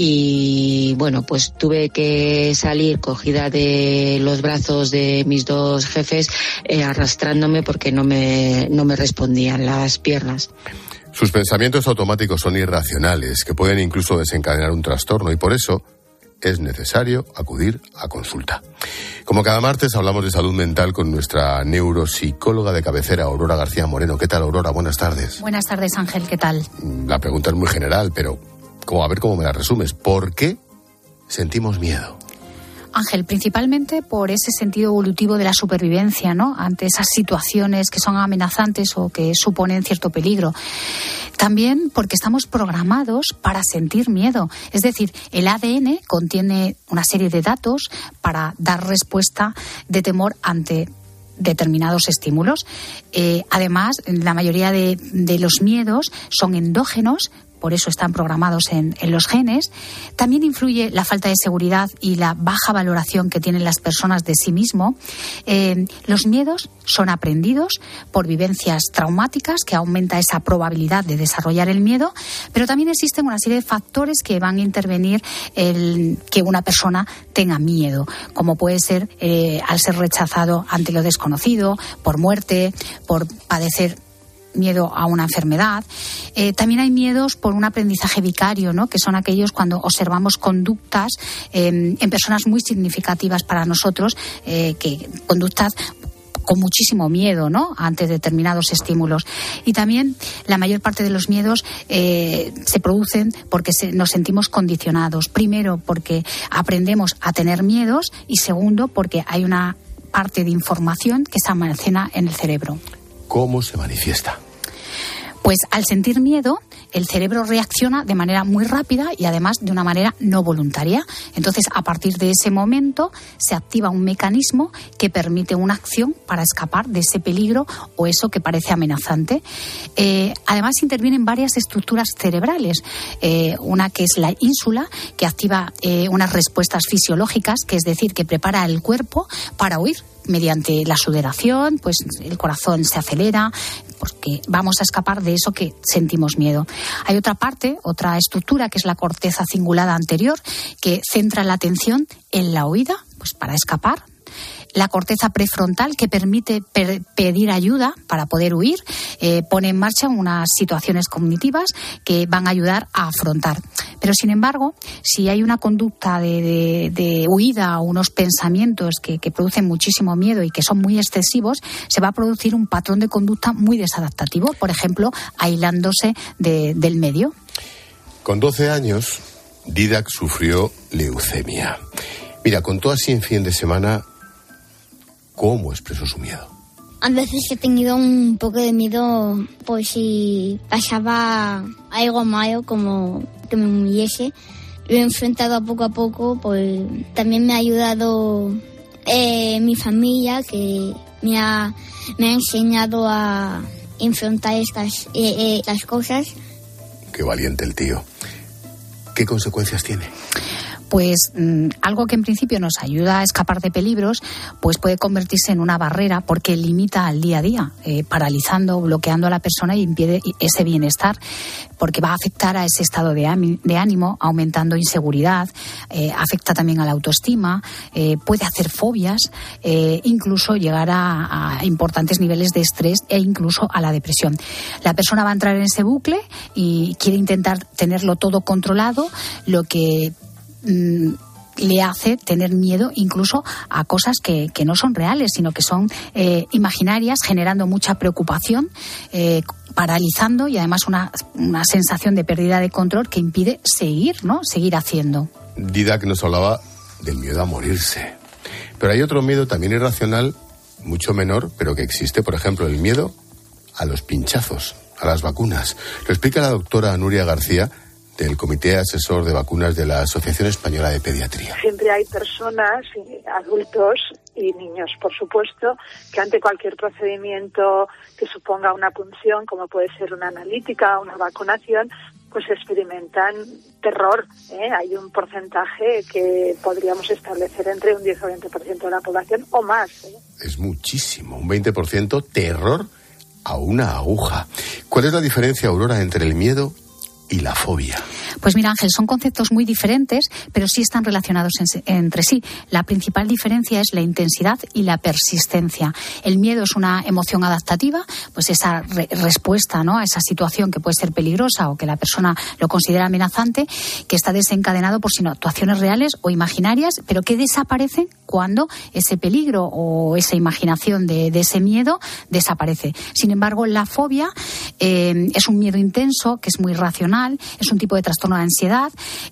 y, bueno, pues tuve que salir cogida de los brazos de mis dos jefes, eh, arrastrándome porque no me, no me respondían las piernas. Sus pensamientos automáticos son irracionales, que pueden incluso desencadenar un trastorno, y por eso es necesario acudir a consulta. Como cada martes hablamos de salud mental con nuestra neuropsicóloga de cabecera, Aurora García Moreno. ¿Qué tal, Aurora? Buenas tardes. Buenas tardes, Ángel. ¿Qué tal? La pregunta es muy general, pero como, a ver cómo me la resumes. ¿Por qué sentimos miedo? Ángel, principalmente por ese sentido evolutivo de la supervivencia, ¿no? Ante esas situaciones que son amenazantes o que suponen cierto peligro. También porque estamos programados para sentir miedo. Es decir, el A D N contiene una serie de datos para dar respuesta de temor ante determinados estímulos. Eh, además, la mayoría de, de los miedos son endógenos, por eso están programados en, en los genes. También influye la falta de seguridad y la baja valoración que tienen las personas de sí mismo. Eh, los miedos son aprendidos por vivencias traumáticas, que aumenta esa probabilidad de desarrollar el miedo, pero también existen una serie de factores que van a intervenir el que una persona tenga miedo, como puede ser eh, al ser rechazado ante lo desconocido, por muerte, por padecer miedo a una enfermedad. Eh, también hay miedos por un aprendizaje vicario, ¿no? Que son aquellos cuando observamos conductas eh, en personas muy significativas para nosotros, eh, que conductas con muchísimo miedo, ¿no? Ante determinados estímulos. Y también la mayor parte de los miedos eh, se producen porque se, nos sentimos condicionados. Primero, porque aprendemos a tener miedos, y segundo, porque hay una parte de información que se almacena en el cerebro. ¿Cómo se manifiesta? Pues al sentir miedo, el cerebro reacciona de manera muy rápida y además de una manera no voluntaria. Entonces, a partir de ese momento, se activa un mecanismo que permite una acción para escapar de ese peligro o eso que parece amenazante. Eh, además, intervienen varias estructuras cerebrales. Eh, una que es la ínsula, que activa eh, unas respuestas fisiológicas, que es decir, que prepara el cuerpo para huir. Mediante la sudoración, pues el corazón se acelera, porque vamos a escapar de eso que sentimos miedo. Hay otra parte, otra estructura, que es la corteza cingulada anterior, que centra la atención en la huida pues para escapar. La corteza prefrontal, que permite per- pedir ayuda para poder huir, eh, pone en marcha unas situaciones cognitivas que van a ayudar a afrontar. Pero, sin embargo, si hay una conducta de, de, de huida o unos pensamientos que, que producen muchísimo miedo y que son muy excesivos, se va a producir un patrón de conducta muy desadaptativo, por ejemplo, aislándose de, del medio. Con doce años, Didac sufrió leucemia. Mira, contó así en fin de semana cómo expresó su miedo. A veces he tenido un poco de miedo por si pasaba algo malo, como que me muriese. Lo he enfrentado a poco a poco, pues también me ha ayudado eh, mi familia, que me ha, me ha enseñado a enfrentar estas, eh, eh, estas cosas. Qué valiente el tío. ¿Qué consecuencias tiene? Pues mmm, algo que en principio nos ayuda a escapar de peligros, pues puede convertirse en una barrera porque limita al día a día, eh, paralizando, bloqueando a la persona y impide ese bienestar, porque va a afectar a ese estado de, ami- de ánimo, aumentando inseguridad, eh, afecta también a la autoestima, eh, puede hacer fobias, eh, incluso llegar a, a importantes niveles de estrés e incluso a la depresión. La persona va a entrar en ese bucle y quiere intentar tenerlo todo controlado, lo que le hace tener miedo incluso a cosas que, que no son reales, sino que son eh, imaginarias, generando mucha preocupación, eh, paralizando y además una, una sensación de pérdida de control que impide seguir, ¿no? Seguir haciendo. Didac nos hablaba del miedo a morirse. Pero hay otro miedo también irracional, mucho menor, pero que existe, por ejemplo, el miedo a los pinchazos, a las vacunas. Lo explica la doctora Nuria García, del Comité Asesor de Vacunas de la Asociación Española de Pediatría. Siempre hay personas, adultos y niños, por supuesto, que ante cualquier procedimiento que suponga una punción, como puede ser una analítica o una vacunación, pues experimentan terror, ¿eh? Hay un porcentaje que podríamos establecer entre un diez o veinte por ciento de la población o más, ¿eh? Es muchísimo, un veinte por ciento terror a una aguja. ¿Cuál es la diferencia, Aurora, entre el miedo y la fobia? Pues mira, Ángel, son conceptos muy diferentes, pero sí están relacionados en, entre sí. La principal diferencia es la intensidad y la persistencia. El miedo es una emoción adaptativa, pues esa re- respuesta, ¿no?, a esa situación que puede ser peligrosa o que la persona lo considera amenazante, que está desencadenado por situaciones reales o imaginarias, pero que desaparecen cuando ese peligro o esa imaginación de, de ese miedo desaparece. Sin embargo, la fobia eh, es un miedo intenso, que es muy racional, es un tipo de trastorno de ansiedad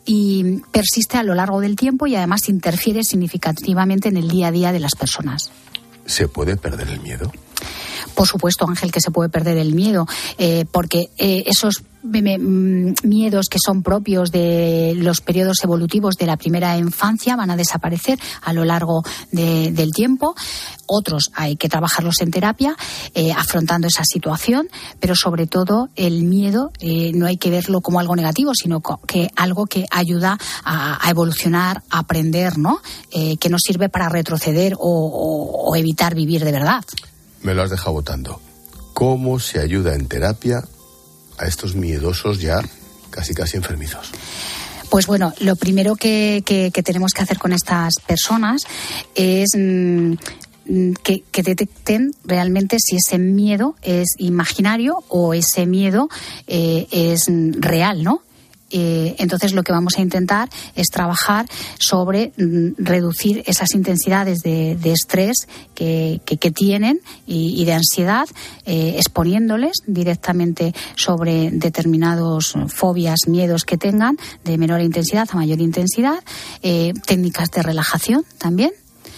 y persiste a lo largo del tiempo y además interfiere significativamente en el día a día de las personas. ¿Se puede perder el miedo? Por supuesto, Ángel, que se puede perder el miedo, eh, porque eh, esos me, me, miedos que son propios de los periodos evolutivos de la primera infancia van a desaparecer a lo largo de, del tiempo. Otros hay que trabajarlos en terapia, eh, afrontando esa situación, pero sobre todo el miedo eh, no hay que verlo como algo negativo, sino que algo que ayuda a, a evolucionar, a aprender, ¿no? Eh, que nos sirve para retroceder o, o, o evitar vivir de verdad. Me lo has dejado votando. ¿Cómo se ayuda en terapia a estos miedosos ya casi casi enfermizos? Pues bueno, lo primero que, que, que tenemos que hacer con estas personas es mmm, que, que detecten realmente si ese miedo es imaginario o ese miedo eh, es real, ¿no? Eh, entonces lo que vamos a intentar es trabajar sobre mm, reducir esas intensidades de, de estrés que, que, que tienen y, y de ansiedad, eh, exponiéndoles directamente sobre determinados fobias, miedos que tengan de menor intensidad a mayor intensidad, eh, técnicas de relajación también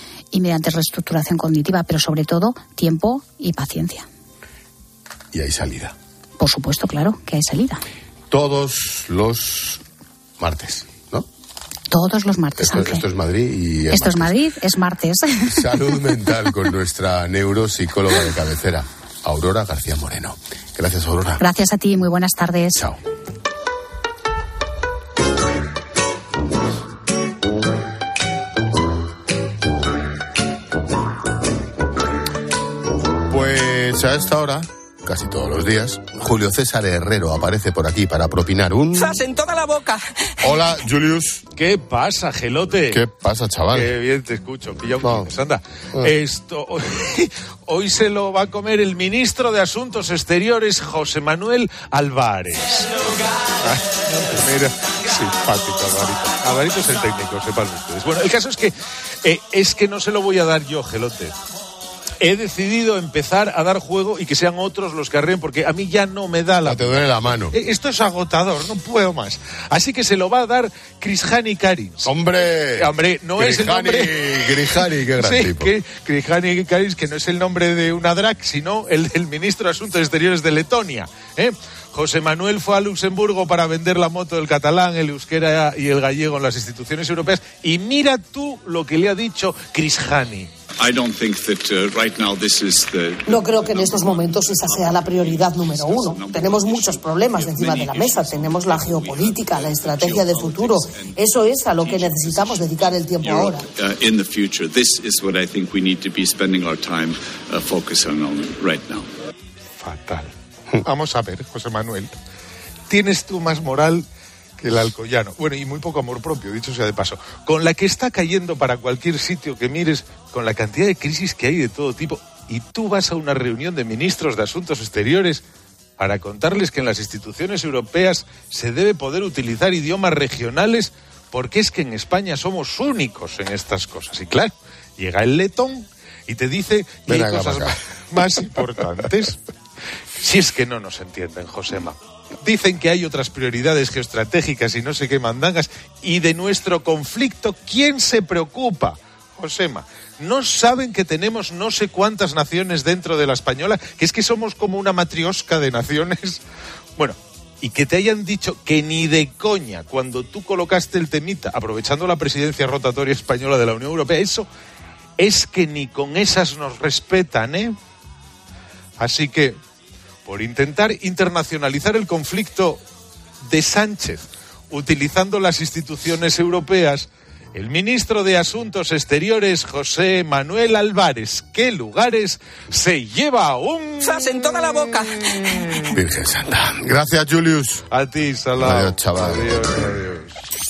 y mediante reestructuración cognitiva, pero sobre todo tiempo y paciencia. Y hay salida. Por supuesto, claro, que hay salida. Todos los martes, ¿no? Todos los martes, Esto, esto es Madrid y es Esto martes. es Madrid, es martes. Salud mental con nuestra neuropsicóloga de cabecera, Aurora García Moreno. Gracias, Aurora. Gracias a ti, muy buenas tardes. Chao. Pues a esta hora casi todos los días. Julio César Herrero aparece por aquí para propinar un... ¡Zas en toda la boca! Hola, Julius. ¿Qué pasa, Gelote? ¿Qué pasa, chaval? Qué bien te escucho. Pilla un no. Anda. Ah. Esto, hoy, hoy se lo va a comer el ministro de Asuntos Exteriores, José Manuel Álvarez. Ay, mira, simpático, Alvarito. Alvarito es el técnico, sepan ustedes. Bueno, el caso es que eh, es que no se lo voy a dar yo, Gelote. He decidido empezar a dar juego y que sean otros los que arreen, porque a mí ya no me da la... No te duele la mano. Esto es agotador, no puedo más. Así que se lo va a dar Krishani Karins. ¡Hombre! Hombre, no Krishani, es el nombre... Krishani, qué gran sí, tipo. Que Krishani Karins, que no es el nombre de una drag, sino el del ministro de Asuntos Exteriores de Letonia, ¿eh? José Manuel fue a Luxemburgo para vender la moto del catalán, el euskera y el gallego en las instituciones europeas. Y mira tú lo que le ha dicho Krishani. No creo que en estos momentos esa sea la prioridad número uno. Tenemos muchos problemas encima de la mesa. Tenemos la geopolítica, la estrategia de futuro. Eso es a lo que necesitamos dedicar el tiempo ahora. Fatal. Vamos a ver, José Manuel. Tienes tú más moral que el alcoyano. Bueno, y muy poco amor propio, dicho sea de paso. Con la que está cayendo para cualquier sitio que mires, con la cantidad de crisis que hay de todo tipo, y tú vas a una reunión de ministros de Asuntos Exteriores para contarles que en las instituciones europeas se debe poder utilizar idiomas regionales, porque es que en España somos únicos en estas cosas. Y claro, llega el letón y te dice que hay cosas más, más importantes. Si es que no nos entienden, Josema. Dicen que hay otras prioridades geoestratégicas y no sé qué mandangas. Y de nuestro conflicto, ¿quién se preocupa, Josema? ¿No saben que tenemos no sé cuántas naciones dentro de la española? Que es que somos como una matriosca de naciones. Bueno, y que te hayan dicho que ni de coña, cuando tú colocaste el temita, aprovechando la presidencia rotatoria española de la Unión Europea, eso es que ni con esas nos respetan, ¿eh? Así que, por intentar internacionalizar el conflicto de Sánchez, utilizando las instituciones europeas, el ministro de Asuntos Exteriores, José Manuel Álvarez, ¿qué lugares se lleva un... ¡Zas en toda la boca! Virgen Santa. Gracias, Julius. A ti, Salado. Adiós, chaval. Adiós, adiós.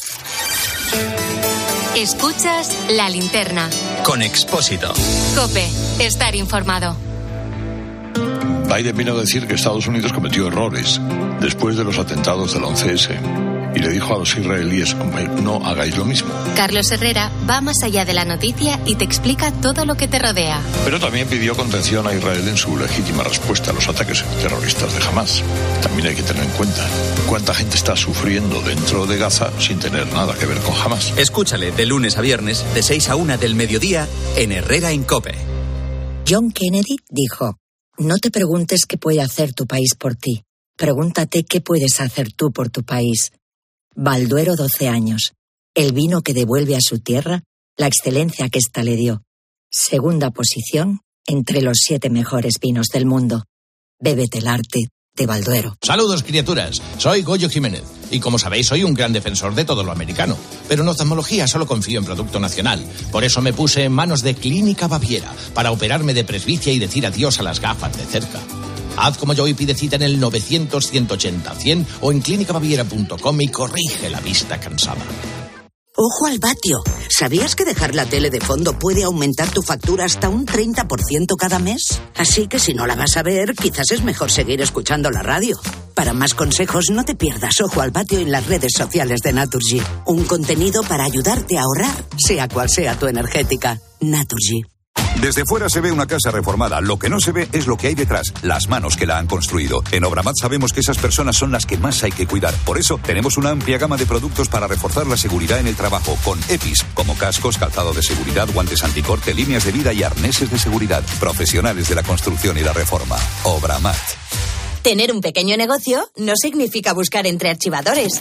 Escuchas La Linterna. Con Expósito. COPE. Estar informado. Biden vino a decir que Estados Unidos cometió errores después de los atentados del once ese y le dijo a los israelíes, no hagáis lo mismo. Carlos Herrera va más allá de la noticia y te explica todo lo que te rodea. Pero también pidió contención a Israel en su legítima respuesta a los ataques terroristas de Hamás. También hay que tener en cuenta cuánta gente está sufriendo dentro de Gaza sin tener nada que ver con Hamás. Escúchale de lunes a viernes, de seis a una del mediodía, en Herrera en COPE. John Kennedy dijo: no te preguntes qué puede hacer tu país por ti. Pregúntate qué puedes hacer tú por tu país. Balduero doce años. El vino que devuelve a su tierra la excelencia que ésta le dio. Segunda posición entre los siete mejores vinos del mundo. Bébete el arte de Balduero. Saludos, criaturas. Soy Goyo Jiménez. Y como sabéis, soy un gran defensor de todo lo americano. Pero en oftalmología solo confío en producto nacional. Por eso me puse en manos de Clínica Baviera para operarme de presbicia y decir adiós a las gafas de cerca. Haz como yo y pide cita en el novecientos, ciento ochenta, cien o en clínica baviera punto com y corrige la vista cansada. ¡Ojo al vatio! ¿Sabías que dejar la tele de fondo puede aumentar tu factura hasta un treinta por ciento cada mes? Así que si no la vas a ver, quizás es mejor seguir escuchando la radio. Para más consejos, no te pierdas Ojo al Vatio en las redes sociales de Naturgy. Un contenido para ayudarte a ahorrar, sea cual sea tu energética. Naturgy. Desde fuera se ve una casa reformada. Lo que no se ve es lo que hay detrás, las manos que la han construido. En Obramat sabemos que esas personas son las que más hay que cuidar. Por eso tenemos una amplia gama de productos para reforzar la seguridad en el trabajo, con EPIs, como cascos, calzado de seguridad, guantes anticorte, líneas de vida y arneses de seguridad. Profesionales de la construcción y la reforma. Obramat. Tener un pequeño negocio no significa buscar entre archivadores.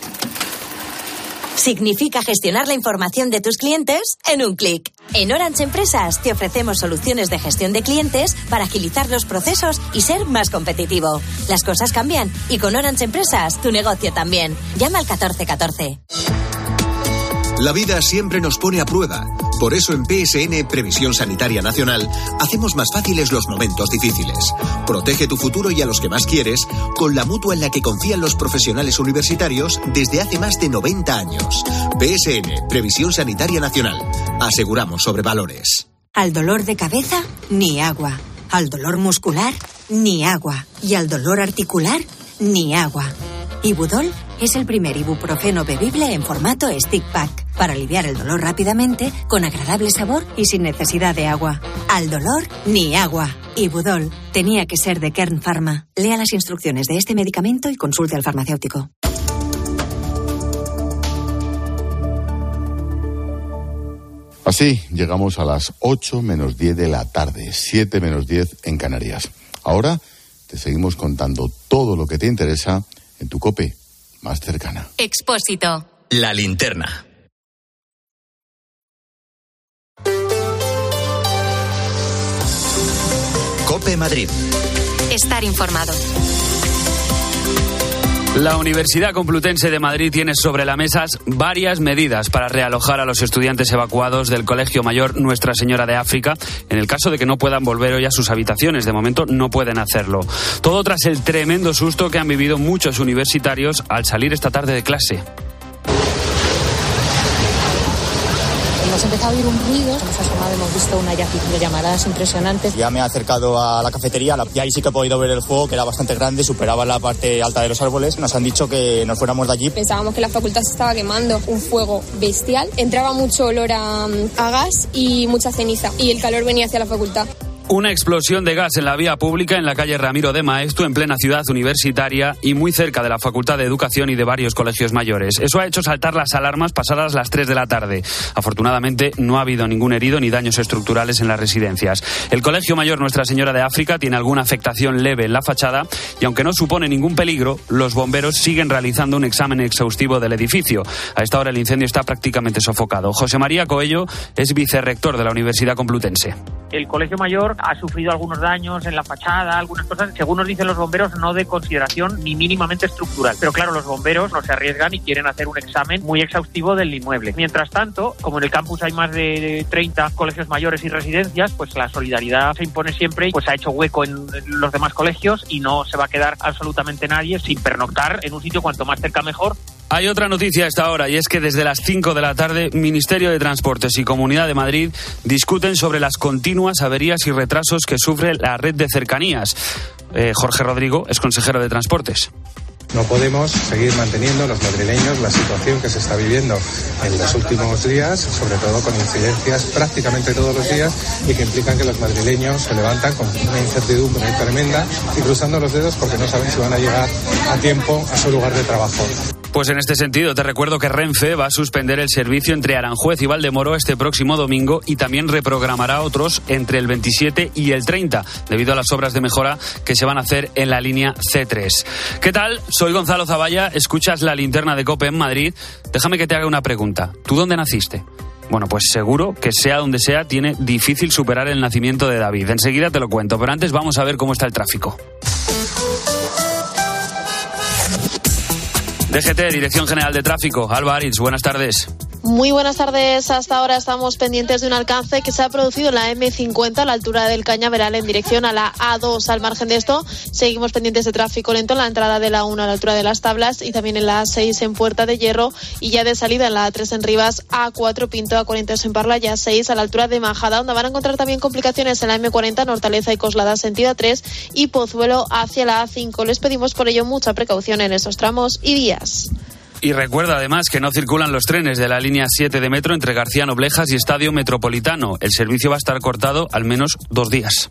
Significa gestionar la información de tus clientes en un clic. En Orange Empresas te ofrecemos soluciones de gestión de clientes para agilizar los procesos y ser más competitivo. Las cosas cambian y con Orange Empresas tu negocio también. Llama al catorce catorce. La vida siempre nos pone a prueba, Por eso en P S N, Previsión Sanitaria Nacional, hacemos más fáciles los momentos difíciles. Protege tu futuro y a los que más quieres con la mutua en la que confían los profesionales universitarios desde hace más de noventa años. P S N, Previsión Sanitaria Nacional. Aseguramos sobre valores. Al dolor de cabeza, ni agua. Al dolor muscular, ni agua. Y al dolor articular, ni agua. Ibudol es el primer ibuprofeno bebible en formato stick pack para aliviar el dolor rápidamente, con agradable sabor y sin necesidad de agua. Al dolor, ni agua. Ibudol tenía que ser de Kern Pharma. Lea las instrucciones de este medicamento y consulte al farmacéutico. Así llegamos a las ocho menos diez de la tarde, siete menos diez en Canarias. Ahora te seguimos contando todo lo que te interesa en tu COPE más cercana. Expósito. La linterna. COPE Madrid. Estar informado. La Universidad Complutense de Madrid tiene sobre la mesa varias medidas para realojar a los estudiantes evacuados del Colegio Mayor Nuestra Señora de África, en el caso de que no puedan volver hoy a sus habitaciones. De momento no pueden hacerlo. Todo tras el tremendo susto que han vivido muchos universitarios al salir esta tarde de clase. Hemos empezado a oír un ruido, hemos asomado, hemos visto una de llamadas impresionantes. Ya me he acercado a la cafetería y ahí sí que he podido ver el fuego, que era bastante grande, superaba la parte alta de los árboles. Nos han dicho que nos fuéramos de allí. Pensábamos que la facultad se estaba quemando, un fuego bestial. Entraba mucho olor a, a gas y mucha ceniza, y el calor venía hacia la facultad. Una explosión de gas en la vía pública en la calle Ramiro de Maeztu, en plena ciudad universitaria y muy cerca de la Facultad de Educación y de varios colegios mayores. Eso ha hecho saltar las alarmas pasadas las tres de la tarde. Afortunadamente no ha habido ningún herido ni daños estructurales en las residencias. El Colegio Mayor Nuestra Señora de África tiene alguna afectación leve en la fachada y aunque no supone ningún peligro, los bomberos siguen realizando un examen exhaustivo del edificio. A esta hora el incendio está prácticamente sofocado. José María Coello es vicerrector de la Universidad Complutense. El Colegio Mayor ha sufrido algunos daños en la fachada, algunas cosas, según nos dicen los bomberos, no de consideración ni mínimamente estructural. Pero claro, los bomberos no se arriesgan y quieren hacer un examen muy exhaustivo del inmueble. Mientras tanto, como en el campus hay más de treinta colegios mayores y residencias, pues la solidaridad se impone siempre y pues ha hecho hueco en los demás colegios y no se va a quedar absolutamente nadie sin pernoctar en un sitio cuanto más cerca mejor. Hay otra noticia a esta hora y es que desde las cinco de la tarde Ministerio de Transportes y Comunidad de Madrid discuten sobre las continuas averías y retrasos que sufre la red de cercanías. Eh, Jorge Rodrigo es consejero de Transportes. No podemos seguir manteniendo los madrileños la situación que se está viviendo en los últimos días, sobre todo con incidencias prácticamente todos los días y que implican que los madrileños se levantan con una incertidumbre tremenda y cruzando los dedos porque no saben si van a llegar a tiempo a su lugar de trabajo. Pues en este sentido te recuerdo que Renfe va a suspender el servicio entre Aranjuez y Valdemoro este próximo domingo y también reprogramará otros entre el veintisiete y el treinta debido a las obras de mejora que se van a hacer en la línea ce tres. ¿Qué tal? Soy Gonzalo Zavalla, escuchas la linterna de COPE en Madrid. Déjame que te haga una pregunta. ¿Tú dónde naciste? Bueno, pues seguro que sea donde sea, tiene difícil superar el nacimiento de David. Enseguida te lo cuento, pero antes vamos a ver cómo está el tráfico. D G T, Dirección General de Tráfico. Alba Aritz, buenas tardes. Muy buenas tardes. Hasta ahora estamos pendientes de un alcance que se ha producido en la eme cincuenta a la altura del Cañaveral en dirección a la a dos. Al margen de esto, seguimos pendientes de tráfico lento en la entrada de la uno a la altura de las Tablas y también en la a seis en Puerta de Hierro y ya de salida en la a tres en Rivas, a cuatro Pinto, a cuarenta en Parla y a seis a la altura de Majada, donde van a encontrar también complicaciones en la eme cuarenta, Hortaleza y Coslada sentido a tres y Pozuelo hacia la a cinco. Les pedimos por ello mucha precaución en esos tramos y vías. Y recuerda además que no circulan los trenes de la línea siete de metro entre García Noblejas y Estadio Metropolitano. El servicio va a estar cortado al menos dos días.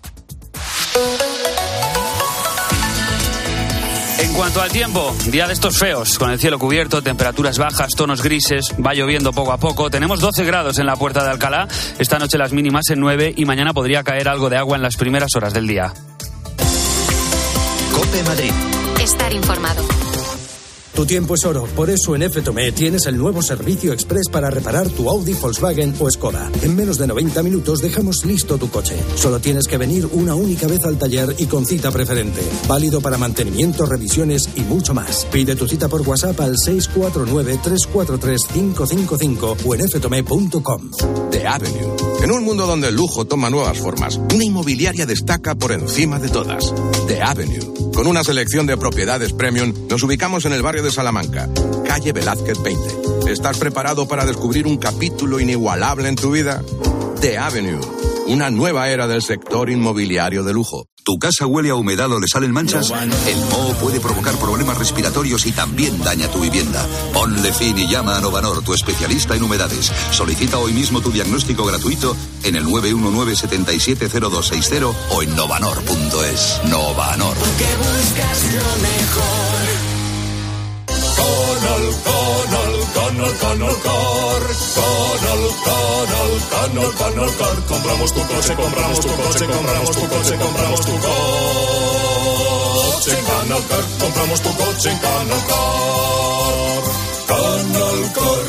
En cuanto al tiempo, día de estos feos, con el cielo cubierto, temperaturas bajas, tonos grises, va lloviendo poco a poco. Tenemos doce grados en la Puerta de Alcalá, esta noche las mínimas en nueve y mañana podría caer algo de agua en las primeras horas del día. COPE Madrid. Estar informado. Tu tiempo es oro, por eso en F Tomé tienes el nuevo servicio express para reparar tu Audi, Volkswagen o Skoda. En menos de noventa minutos dejamos listo tu coche. Solo tienes que venir una única vez al taller y con cita preferente. Válido para mantenimiento, revisiones y mucho más. Pide tu cita por WhatsApp al seis cuatro nueve, tres cuatro tres, cinco cinco cinco o en f tomé punto com. The Avenue. En un mundo donde el lujo toma nuevas formas, una inmobiliaria destaca por encima de todas. The Avenue. Con una selección de propiedades premium, nos ubicamos en el barrio de Salamanca, calle Velázquez veinte. ¿Estás preparado para descubrir un capítulo inigualable en tu vida? The Avenue, una nueva era del sector inmobiliario de lujo. ¿Tu casa huele a humedad o le salen manchas? El moho puede provocar problemas respiratorios y también daña tu vivienda. Ponle fin y llama a Novanor, tu especialista en humedades. Solicita hoy mismo tu diagnóstico gratuito en el nueve uno nueve, siete siete cero dos seis cero o en novanor punto es. Novanor. Porque buscas lo mejor. Conol, Conol, Conol, Conol, Cor. Conol, Conol, Conol, Conol, Cor. Compramos tu coche, compramos tu coche, compramos tu coche, compramos tu coche en Conol Cor. Compramos tu coche en Conol Cor. Conol Cor.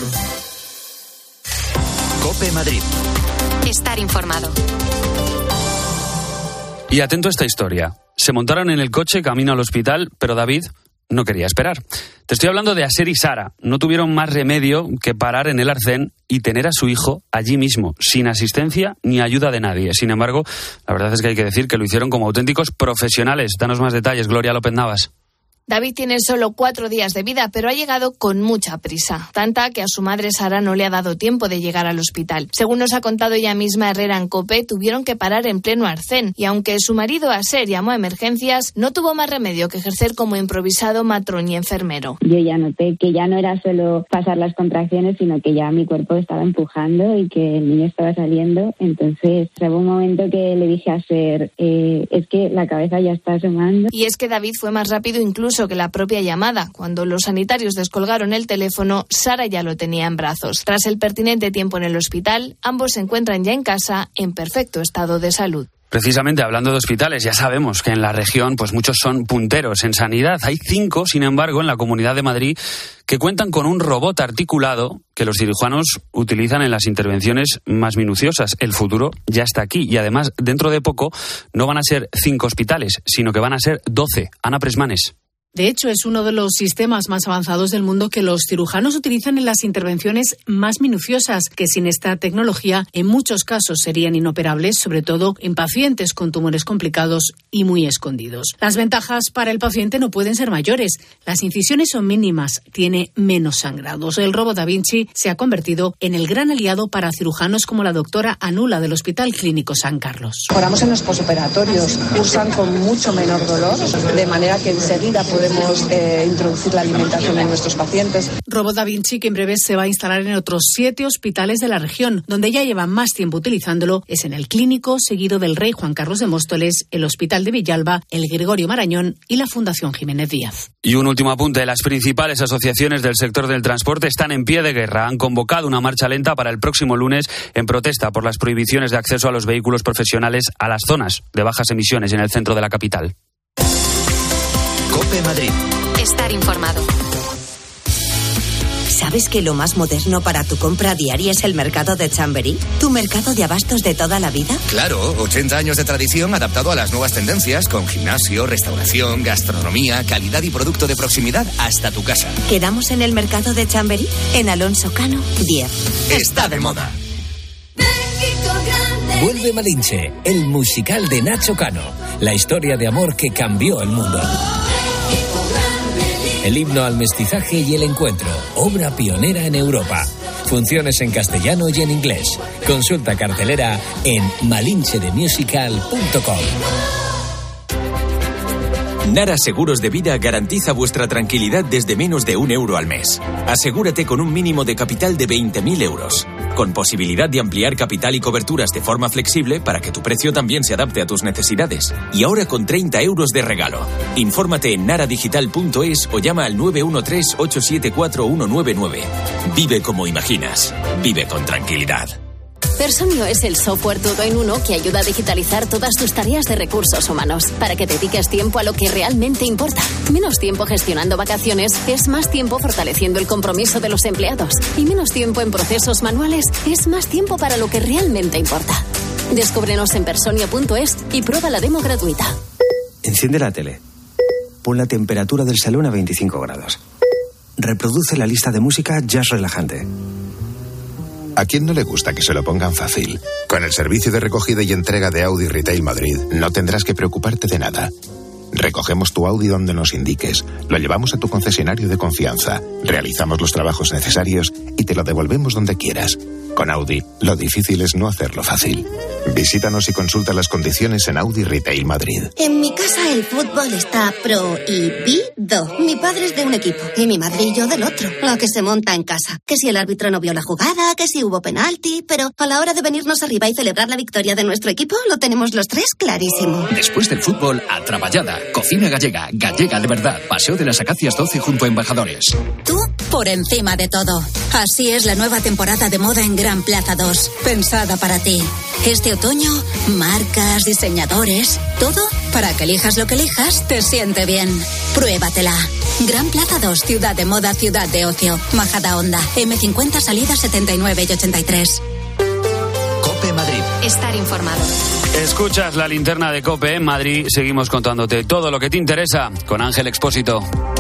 COPE Madrid. Estar informado. Y atento a esta historia. Se montaron en el coche camino al hospital, pero David no quería esperar. Te estoy hablando de Aser y Sara. No tuvieron más remedio que parar en el arcén y tener a su hijo allí mismo, sin asistencia ni ayuda de nadie. Sin embargo, la verdad es que hay que decir que lo hicieron como auténticos profesionales. Danos más detalles, Gloria López Navas. David tiene solo cuatro días de vida, pero ha llegado con mucha prisa. Tanta que a su madre Sara no le ha dado tiempo de llegar al hospital. Según nos ha contado ella misma Herrera en COPE, tuvieron que parar en pleno arcén. Y aunque su marido Aser llamó a emergencias, no tuvo más remedio que ejercer como improvisado matrón y enfermero. Yo ya noté que ya no era solo pasar las contracciones, sino que ya mi cuerpo estaba empujando y que el niño estaba saliendo. Entonces, hubo un momento que le dije a Aser, eh, es que la cabeza ya está asomando. Y es que David fue más rápido incluso que la propia llamada. Cuando los sanitarios descolgaron el teléfono, Sara ya lo tenía en brazos. Tras el pertinente tiempo en el hospital, ambos se encuentran ya en casa en perfecto estado de salud. Precisamente hablando de hospitales, ya sabemos que en la región pues muchos son punteros en sanidad. Hay cinco, sin embargo, en la Comunidad de Madrid que cuentan con un robot articulado que los cirujanos utilizan en las intervenciones más minuciosas. El futuro ya está aquí y además dentro de poco no van a ser cinco hospitales, sino que van a ser doce. Ana Presmanes. De hecho, es uno de los sistemas más avanzados del mundo que los cirujanos utilizan en las intervenciones más minuciosas, que sin esta tecnología en muchos casos serían inoperables, sobre todo en pacientes con tumores complicados y muy escondidos. Las ventajas para el paciente no pueden ser mayores. Las incisiones son mínimas, tiene menos sangrados. El robot Da Vinci se ha convertido en el gran aliado para cirujanos como la doctora Anula del Hospital Clínico San Carlos. Mejoramos en los posoperatorios, cursan con mucho menor dolor, de manera que enseguida podemos eh, introducir la alimentación en nuestros pacientes. Robot Da Vinci que en breve se va a instalar en otros siete hospitales de la región. Donde ya llevan más tiempo utilizándolo es en el Clínico, seguido del Rey Juan Carlos de Móstoles, el Hospital de Villalba, el Gregorio Marañón y la Fundación Jiménez Díaz. Y un último apunte. Las principales asociaciones del sector del transporte están en pie de guerra. Han convocado una marcha lenta para el próximo lunes en protesta por las prohibiciones de acceso a los vehículos profesionales a las zonas de bajas emisiones en el centro de la capital. COPE Madrid. Estar informado. ¿Sabes que lo más moderno para tu compra diaria es el mercado de Chamberí? ¿Tu mercado de abastos de toda la vida? Claro, ochenta años de tradición adaptado a las nuevas tendencias, con gimnasio, restauración, gastronomía, calidad y producto de proximidad hasta tu casa. ¿Quedamos en el mercado de Chamberí? En Alonso Cano, diez. Está de moda. Vuelve Malinche, el musical de Nacho Cano, la historia de amor que cambió el mundo. El himno al mestizaje y el encuentro, obra pionera en Europa. Funciones en castellano y en inglés. Consulta cartelera en malinche de musical punto com. Nara Seguros de Vida garantiza vuestra tranquilidad desde menos de un euro al mes. Asegúrate con un mínimo de capital de veinte mil euros, con posibilidad de ampliar capital y coberturas de forma flexible para que tu precio también se adapte a tus necesidades. Y ahora con treinta euros de regalo. Infórmate en nara digital punto es o llama al nueve uno tres, ocho siete cuatro, uno nueve nueve. Vive como imaginas. Vive con tranquilidad. Personio es el software todo en uno que ayuda a digitalizar todas tus tareas de recursos humanos para que dediques tiempo a lo que realmente importa. Menos tiempo gestionando vacaciones es más tiempo fortaleciendo el compromiso de los empleados. Y menos tiempo en procesos manuales es más tiempo para lo que realmente importa. Descúbrenos en personio punto es y prueba la demo gratuita. Enciende la tele. Pon la temperatura del salón a veinticinco grados. Reproduce la lista de música jazz relajante. ¿A quién no le gusta que se lo pongan fácil? Con el servicio de recogida y entrega de Audi Retail Madrid, no tendrás que preocuparte de nada. Recogemos tu Audi donde nos indiques, lo llevamos a tu concesionario de confianza, realizamos los trabajos necesarios y te lo devolvemos donde quieras. Con Audi, lo difícil es no hacerlo fácil. Visítanos y consulta las condiciones en Audi Retail Madrid. En mi casa el fútbol está prohibido. Mi padre es de un equipo y mi madre y yo del otro. Lo que se monta en casa. Que si el árbitro no vio la jugada, que si hubo penalti, pero a la hora de venirnos arriba y celebrar la victoria de nuestro equipo, lo tenemos los tres clarísimo. Después del fútbol, a Traballada. Cocina gallega, gallega de verdad. Paseo de las Acacias doce junto a Embajadores. Tú por encima de todo. Así es la nueva temporada de moda en Gran Plaza dos. Pensada para ti. Este otoño, marcas, diseñadores, todo para que elijas lo que elijas, te siente bien. Pruébatela. Gran Plaza dos, ciudad de moda, ciudad de ocio. Majadahonda, eme cincuenta, salida setenta y nueve y ochenta y tres. COPE Madrid. Estar informado. Escuchas la linterna de COPE en Madrid. Seguimos contándote todo lo que te interesa con Ángel Expósito.